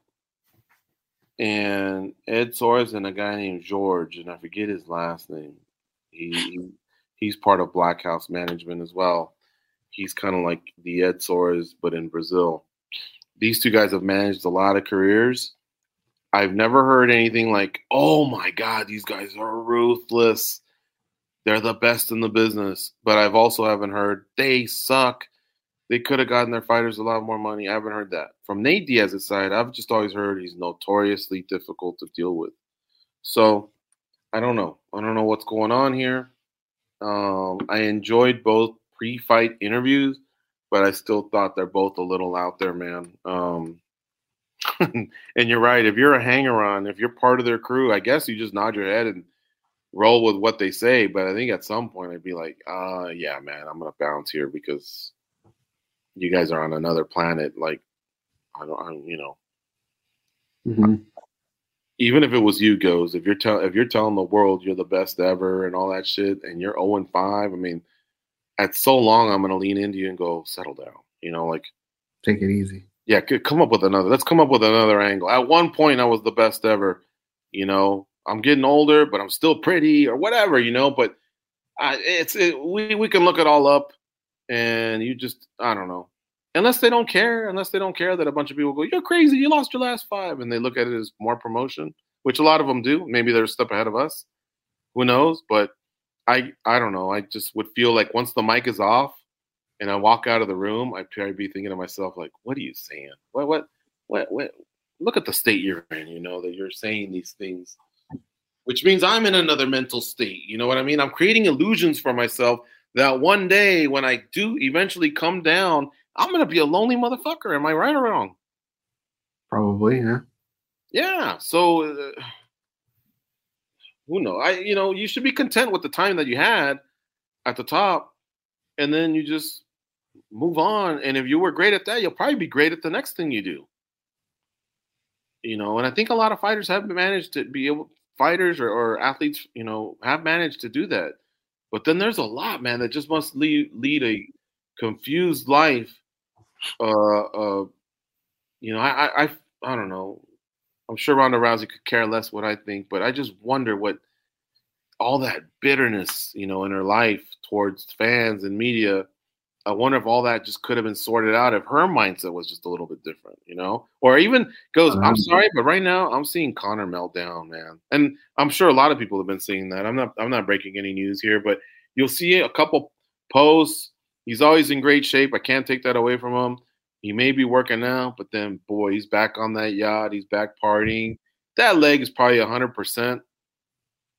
Speaker 3: And Ed Soares and a guy named George, and I forget his last name. He's part of Black House Management as well. He's kind of like the Ed Soares, but in Brazil. These two guys have managed a lot of careers. I've never heard anything like, oh my God, these guys are ruthless. They're the best in the business. But I've also haven't heard they suck. They could have gotten their fighters a lot more money. I haven't heard that. From Nate Diaz's side, I've just always heard he's notoriously difficult to deal with. So I don't know. I don't know what's going on here. I enjoyed both pre-fight interviews, but I still thought they're both a little out there, man. And you're right. If you're a hanger-on, if you're part of their crew, I guess you just nod your head and roll with what they say. But I think at some point I'd be like, yeah, man, I'm going to bounce here because you guys are on another planet. Like,
Speaker 4: Mm-hmm.
Speaker 3: Even if it was you, Goes, if you're telling the world you're the best ever and all that shit, and you're 0-5, I mean, at so long, I'm going to lean into you and go, settle down. You know, like,
Speaker 4: take it easy.
Speaker 3: Yeah, let's come up with another angle. At one point, I was the best ever. You know, I'm getting older, but I'm still pretty or whatever, you know, but we can look it all up, and you just, I don't know. Unless they don't care that a bunch of people go, you're crazy, you lost your last 5, and they look at it as more promotion, which a lot of them do. Maybe they're a step ahead of us. Who knows? But I don't know. I just would feel like once the mic is off and I walk out of the room, I'd probably be thinking to myself, like, what are you saying? What? Look at the state you're in, you know, that you're saying these things, which means I'm in another mental state. You know what I mean? I'm creating illusions for myself that one day when I do eventually come down, I'm going to be a lonely motherfucker. Am I right or wrong?
Speaker 4: Probably, yeah.
Speaker 3: Yeah. So, who knows? You should be content with the time that you had at the top, and then you just move on. And if you were great at that, you'll probably be great at the next thing you do. You know, and I think a lot of fighters have managed to be able, or athletes, you know, have managed to do that. But then there's a lot, man, that just must lead a confused life. You know, I don't know. I'm sure Ronda Rousey could care less what I think, but I just wonder what all that bitterness, you know, in her life towards fans and media. I wonder if all that just could have been sorted out if her mindset was just a little bit different, you know, or even goes, I'm sorry, but right now I'm seeing Conor meltdown, man. And I'm sure a lot of people have been seeing that. I'm not breaking any news here, but you'll see a couple posts. He's always in great shape. I can't take that away from him. He may be working out, but then, boy, he's back on that yacht. He's back partying. That leg is probably 100%.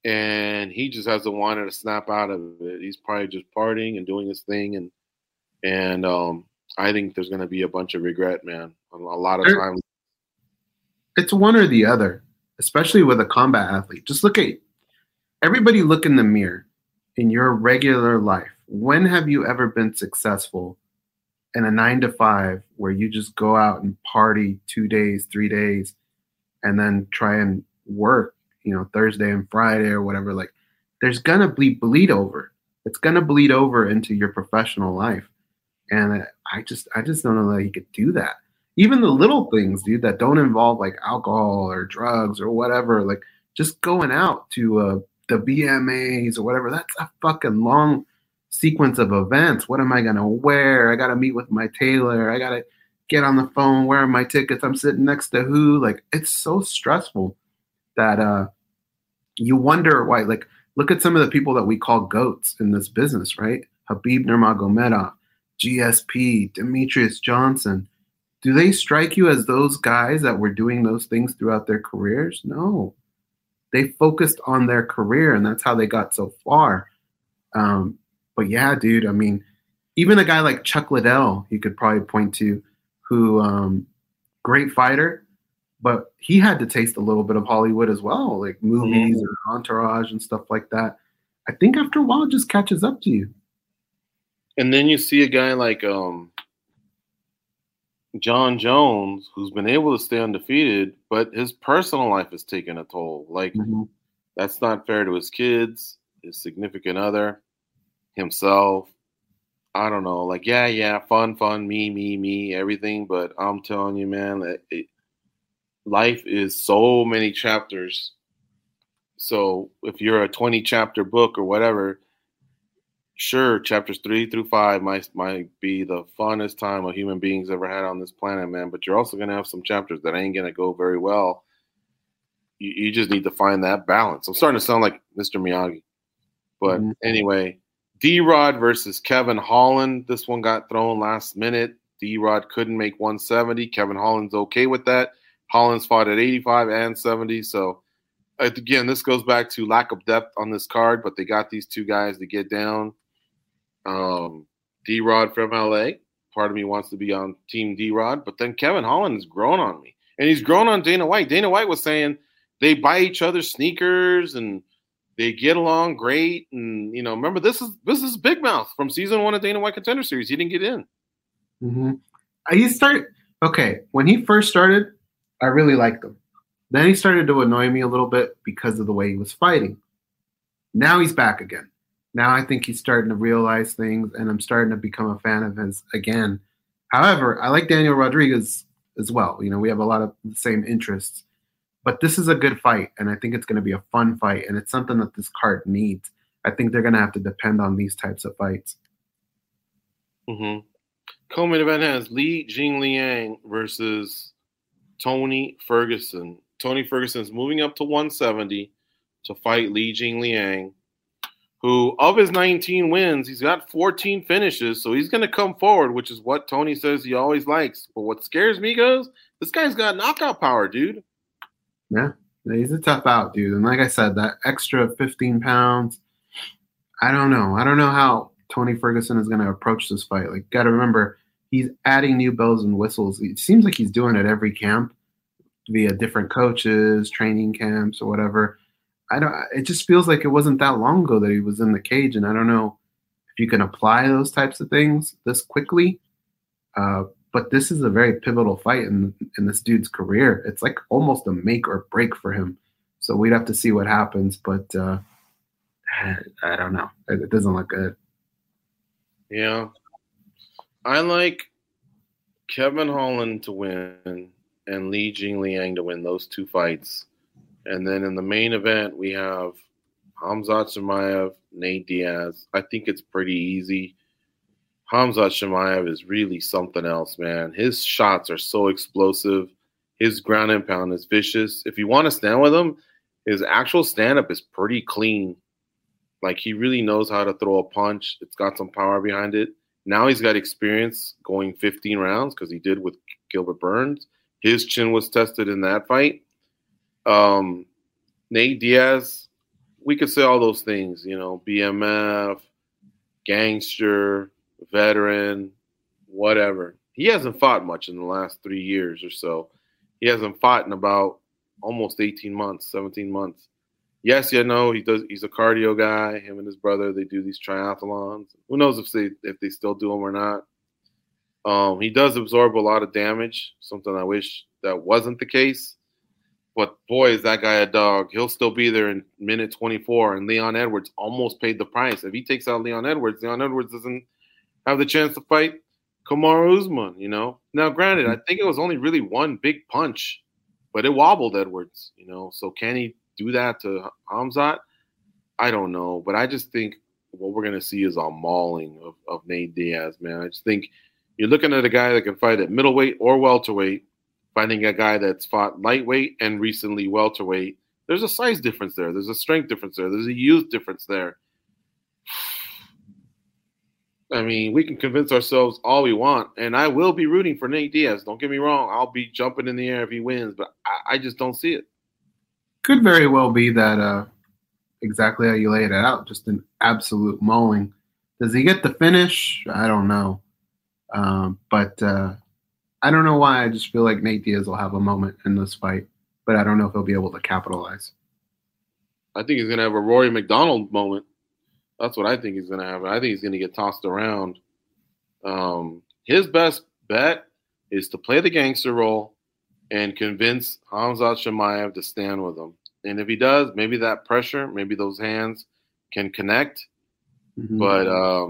Speaker 3: and he just hasn't wanted to snap out of it. He's probably just partying and doing his thing, and I think there's going to be a bunch of regret, man. A lot of times,
Speaker 4: it's one or the other, especially with a combat athlete. Just look in the mirror in your regular life. When have you ever been successful in a 9-to-5 where you just go out and party 2 days, 3 days, and then try and work, Thursday and Friday or whatever? Like, there's gonna be bleed over. It's gonna bleed over into your professional life, and I just don't know that you could do that. Even the little things, dude, that don't involve like alcohol or drugs or whatever, like just going out to the BMAs or whatever. That's a fucking long sequence of events. What am I gonna wear? I gotta meet with my tailor. I gotta get on the phone. Where are my tickets? I'm sitting next to who? Like, it's so stressful that you wonder why. Like, look at some of the people that we call goats in this business, right? Khabib Nurmagomedov, GSP, Demetrius Johnson. Do they strike you as those guys that were doing those things throughout their careers? No. They focused on their career, and that's how they got so far. But yeah, dude, I mean, even a guy like Chuck Liddell, you could probably point to, who great fighter, but he had to taste a little bit of Hollywood as well, like movies and Entourage and stuff like that. I think after a while it just catches up to you.
Speaker 3: And then you see a guy like John Jones, who's been able to stay undefeated, but his personal life has taken a toll. Like, that's not fair to his kids, his significant other, himself. I don't know. Like, yeah, fun, me, everything. But I'm telling you, man, life is so many chapters. So if you're a 20-chapter book or whatever, sure, chapters 3 through 5 might be the funnest time a human being's ever had on this planet, man. But you're also going to have some chapters that ain't going to go very well. You just need to find that balance. I'm starting to sound like Mr. Miyagi. But anyway, D-Rod versus Kevin Holland. This one got thrown last minute. D-Rod couldn't make 170. Kevin Holland's okay with that. Holland's fought at 85 and 70. So, again, this goes back to lack of depth on this card, but they got these two guys to get down. D-Rod from LA. Part of me wants to be on Team D-Rod, but then Kevin Holland has grown on me. And he's grown on Dana White. Dana White was saying they buy each other sneakers and they get along great. And, remember, this is Big Mouth from season 1 of Dana White Contender Series. He didn't get in.
Speaker 4: When he first started, I really liked him. Then he started to annoy me a little bit because of the way he was fighting. Now he's back again. Now I think he's starting to realize things, and I'm starting to become a fan of his again. However, I like Daniel Rodriguez as well. We have a lot of the same interests. But this is a good fight, and I think it's going to be a fun fight, and it's something that this card needs. I think they're going to have to depend on these types of fights.
Speaker 3: Co-main event has Li Jingliang versus Tony Ferguson. Tony Ferguson is moving up to 170 to fight Li Jingliang, who, of his 19 wins, he's got 14 finishes, so he's going to come forward, which is what Tony says he always likes. But what scares me this guy's got knockout power, dude.
Speaker 4: Yeah, he's a tough out, dude. And like I said, that extra 15 pounds, I don't know. I don't know how Tony Ferguson is going to approach this fight. Like, got to remember, he's adding new bells and whistles. It seems like he's doing it every camp via different coaches, training camps, or whatever. It just feels like it wasn't that long ago that he was in the cage, and I don't know if you can apply those types of things this quickly. But this is a very pivotal fight in this dude's career. It's like almost a make or break for him. So we'd have to see what happens, but I don't know. It doesn't look good.
Speaker 3: Yeah. I like Kevin Holland to win and Li Jingliang to win those two fights. And then in the main event, we have Khamzat Chimaev, Nate Diaz. I think it's pretty easy. Khamzat Chimaev is really something else, man. His shots are so explosive. His ground and pound is vicious. If you want to stand with him, his actual stand-up is pretty clean. Like, he really knows how to throw a punch. It's got some power behind it. Now he's got experience going 15 rounds because he did with Gilbert Burns. His chin was tested in that fight. Nate Diaz, we could say all those things, BMF, gangster, veteran, whatever. He hasn't fought much in the last 3 years or so. He hasn't fought in about almost 18 months, 17 months. Yes, he's a cardio guy. Him and his brother, they do these triathlons. Who knows if they still do them or not. He does absorb a lot of damage, something I wish that wasn't the case. But boy, is that guy a dog. He'll still be there in minute 24, and Leon Edwards almost paid the price. If he takes out Leon Edwards doesn't have the chance to fight Kamaru Usman, Now, granted, I think it was only really one big punch, but it wobbled Edwards, So can he do that to Khamzat? I don't know. But I just think what we're going to see is a mauling of Nate Diaz, man. I just think you're looking at a guy that can fight at middleweight or welterweight, finding a guy that's fought lightweight and recently welterweight. There's a size difference there. There's a strength difference there. There's a youth difference there. I mean, we can convince ourselves all we want, and I will be rooting for Nate Diaz. Don't get me wrong. I'll be jumping in the air if he wins, but I just don't see it.
Speaker 4: Could very well be that exactly how you laid it out, just an absolute mauling. Does he get the finish? I don't know. But I don't know why. I just feel like Nate Diaz will have a moment in this fight, but I don't know if he'll be able to capitalize.
Speaker 3: I think he's going to have a Rory McDonald moment. That's what I think is going to happen. I think he's going to get tossed around. His best bet is to play the gangster role and convince Khamzat Chimaev to stand with him. And if he does, maybe that pressure, maybe those hands can connect. Mm-hmm. But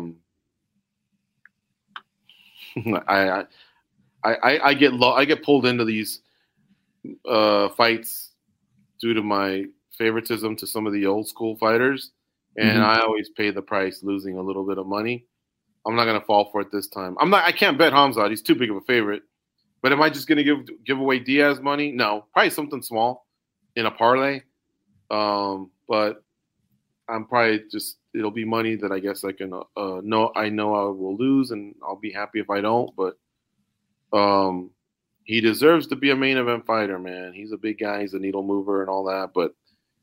Speaker 3: I get pulled into these fights due to my favoritism to some of the old school fighters. And I always pay the price, losing a little bit of money. I'm not going to fall for it this time. I can't bet Khamzat. He's too big of a favorite. But am I just going to give away Diaz money? No, probably something small in a parlay. But I'm probably it'll be money that I guess I can I know I will lose, and I'll be happy if I don't. But he deserves to be a main event fighter, man. He's a big guy. He's a needle mover and all that. But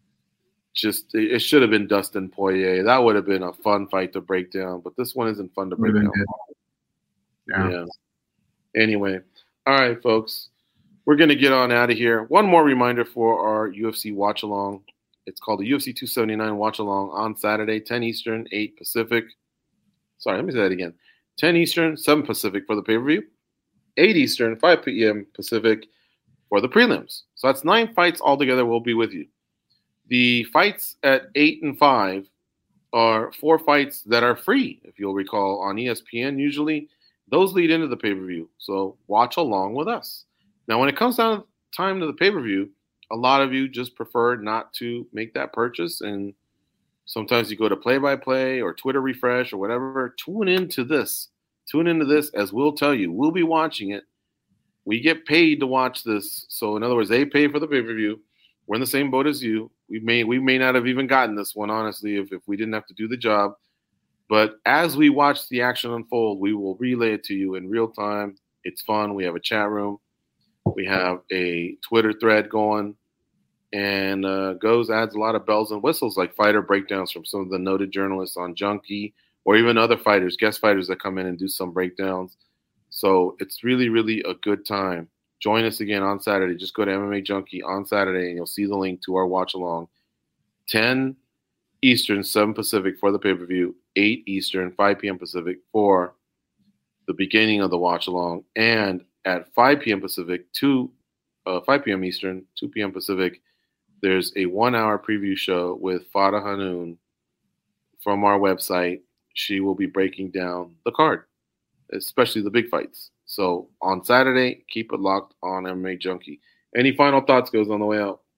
Speaker 3: it should have been Dustin Poirier. That would have been a fun fight to break down. But this one isn't fun to break down. Yeah. Anyway. All right, folks, we're going to get on out of here. One more reminder for our UFC watch-along. It's called the UFC 279 watch-along on Saturday, 10 Eastern, 8 Pacific. Sorry, let me say that again. 10 Eastern, 7 Pacific for the pay-per-view. 8 Eastern, 5 p.m. Pacific for the prelims. So that's 9 fights altogether. We'll be with you. The fights at 8 and 5 are 4 fights that are free, if you'll recall, on ESPN usually. Those lead into the pay-per-view, so watch along with us. Now, when it comes down to time to the pay-per-view, a lot of you just prefer not to make that purchase, and sometimes you go to play-by-play or Twitter refresh or whatever. Tune into this, as we'll tell you. We'll be watching it. We get paid to watch this, so in other words, they pay for the pay-per-view. We're in the same boat as you. We may not have even gotten this one, honestly, if we didn't have to do the job. But as we watch the action unfold, we will relay it to you in real time. It's fun. We have a chat room. We have a Twitter thread going. And adds a lot of bells and whistles, like fighter breakdowns from some of the noted journalists on Junkie, or even other fighters, guest fighters that come in and do some breakdowns. So it's really, really a good time. Join us again on Saturday. Just go to MMA Junkie on Saturday, and you'll see the link to our watch-along. 10 Eastern, 7 Pacific for the pay-per-view, 8 Eastern, 5 p.m. Pacific for the beginning of the watch-along, and at 5 p.m. Pacific, 5 p.m. Eastern, 2 p.m. Pacific, there's a 1-hour preview show with Fada Hanoun from our website. She will be breaking down the card, especially the big fights. So on Saturday, keep it locked on MMA Junkie. Any final thoughts, goes on the way out?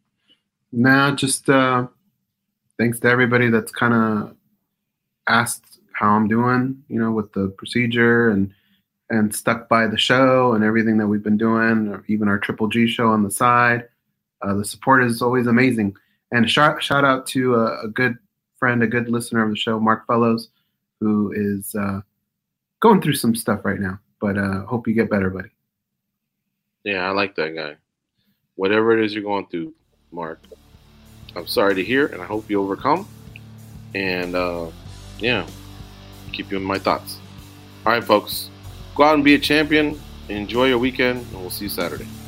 Speaker 4: No, just thanks to everybody that's kind of asked how I'm doing, with the procedure and stuck by the show and everything that we've been doing, or even our Triple G show on the side. The support is always amazing. And shout out to a good friend, a good listener of the show, Mark Fellows, who is going through some stuff right now. But hope you get better, buddy.
Speaker 3: Yeah, I like that guy. Whatever it is you're going through, Mark, I'm sorry to hear, and I hope you overcome. And keep you in my thoughts. All right, folks, go out and be a champion. Enjoy your weekend, and we'll see you Saturday.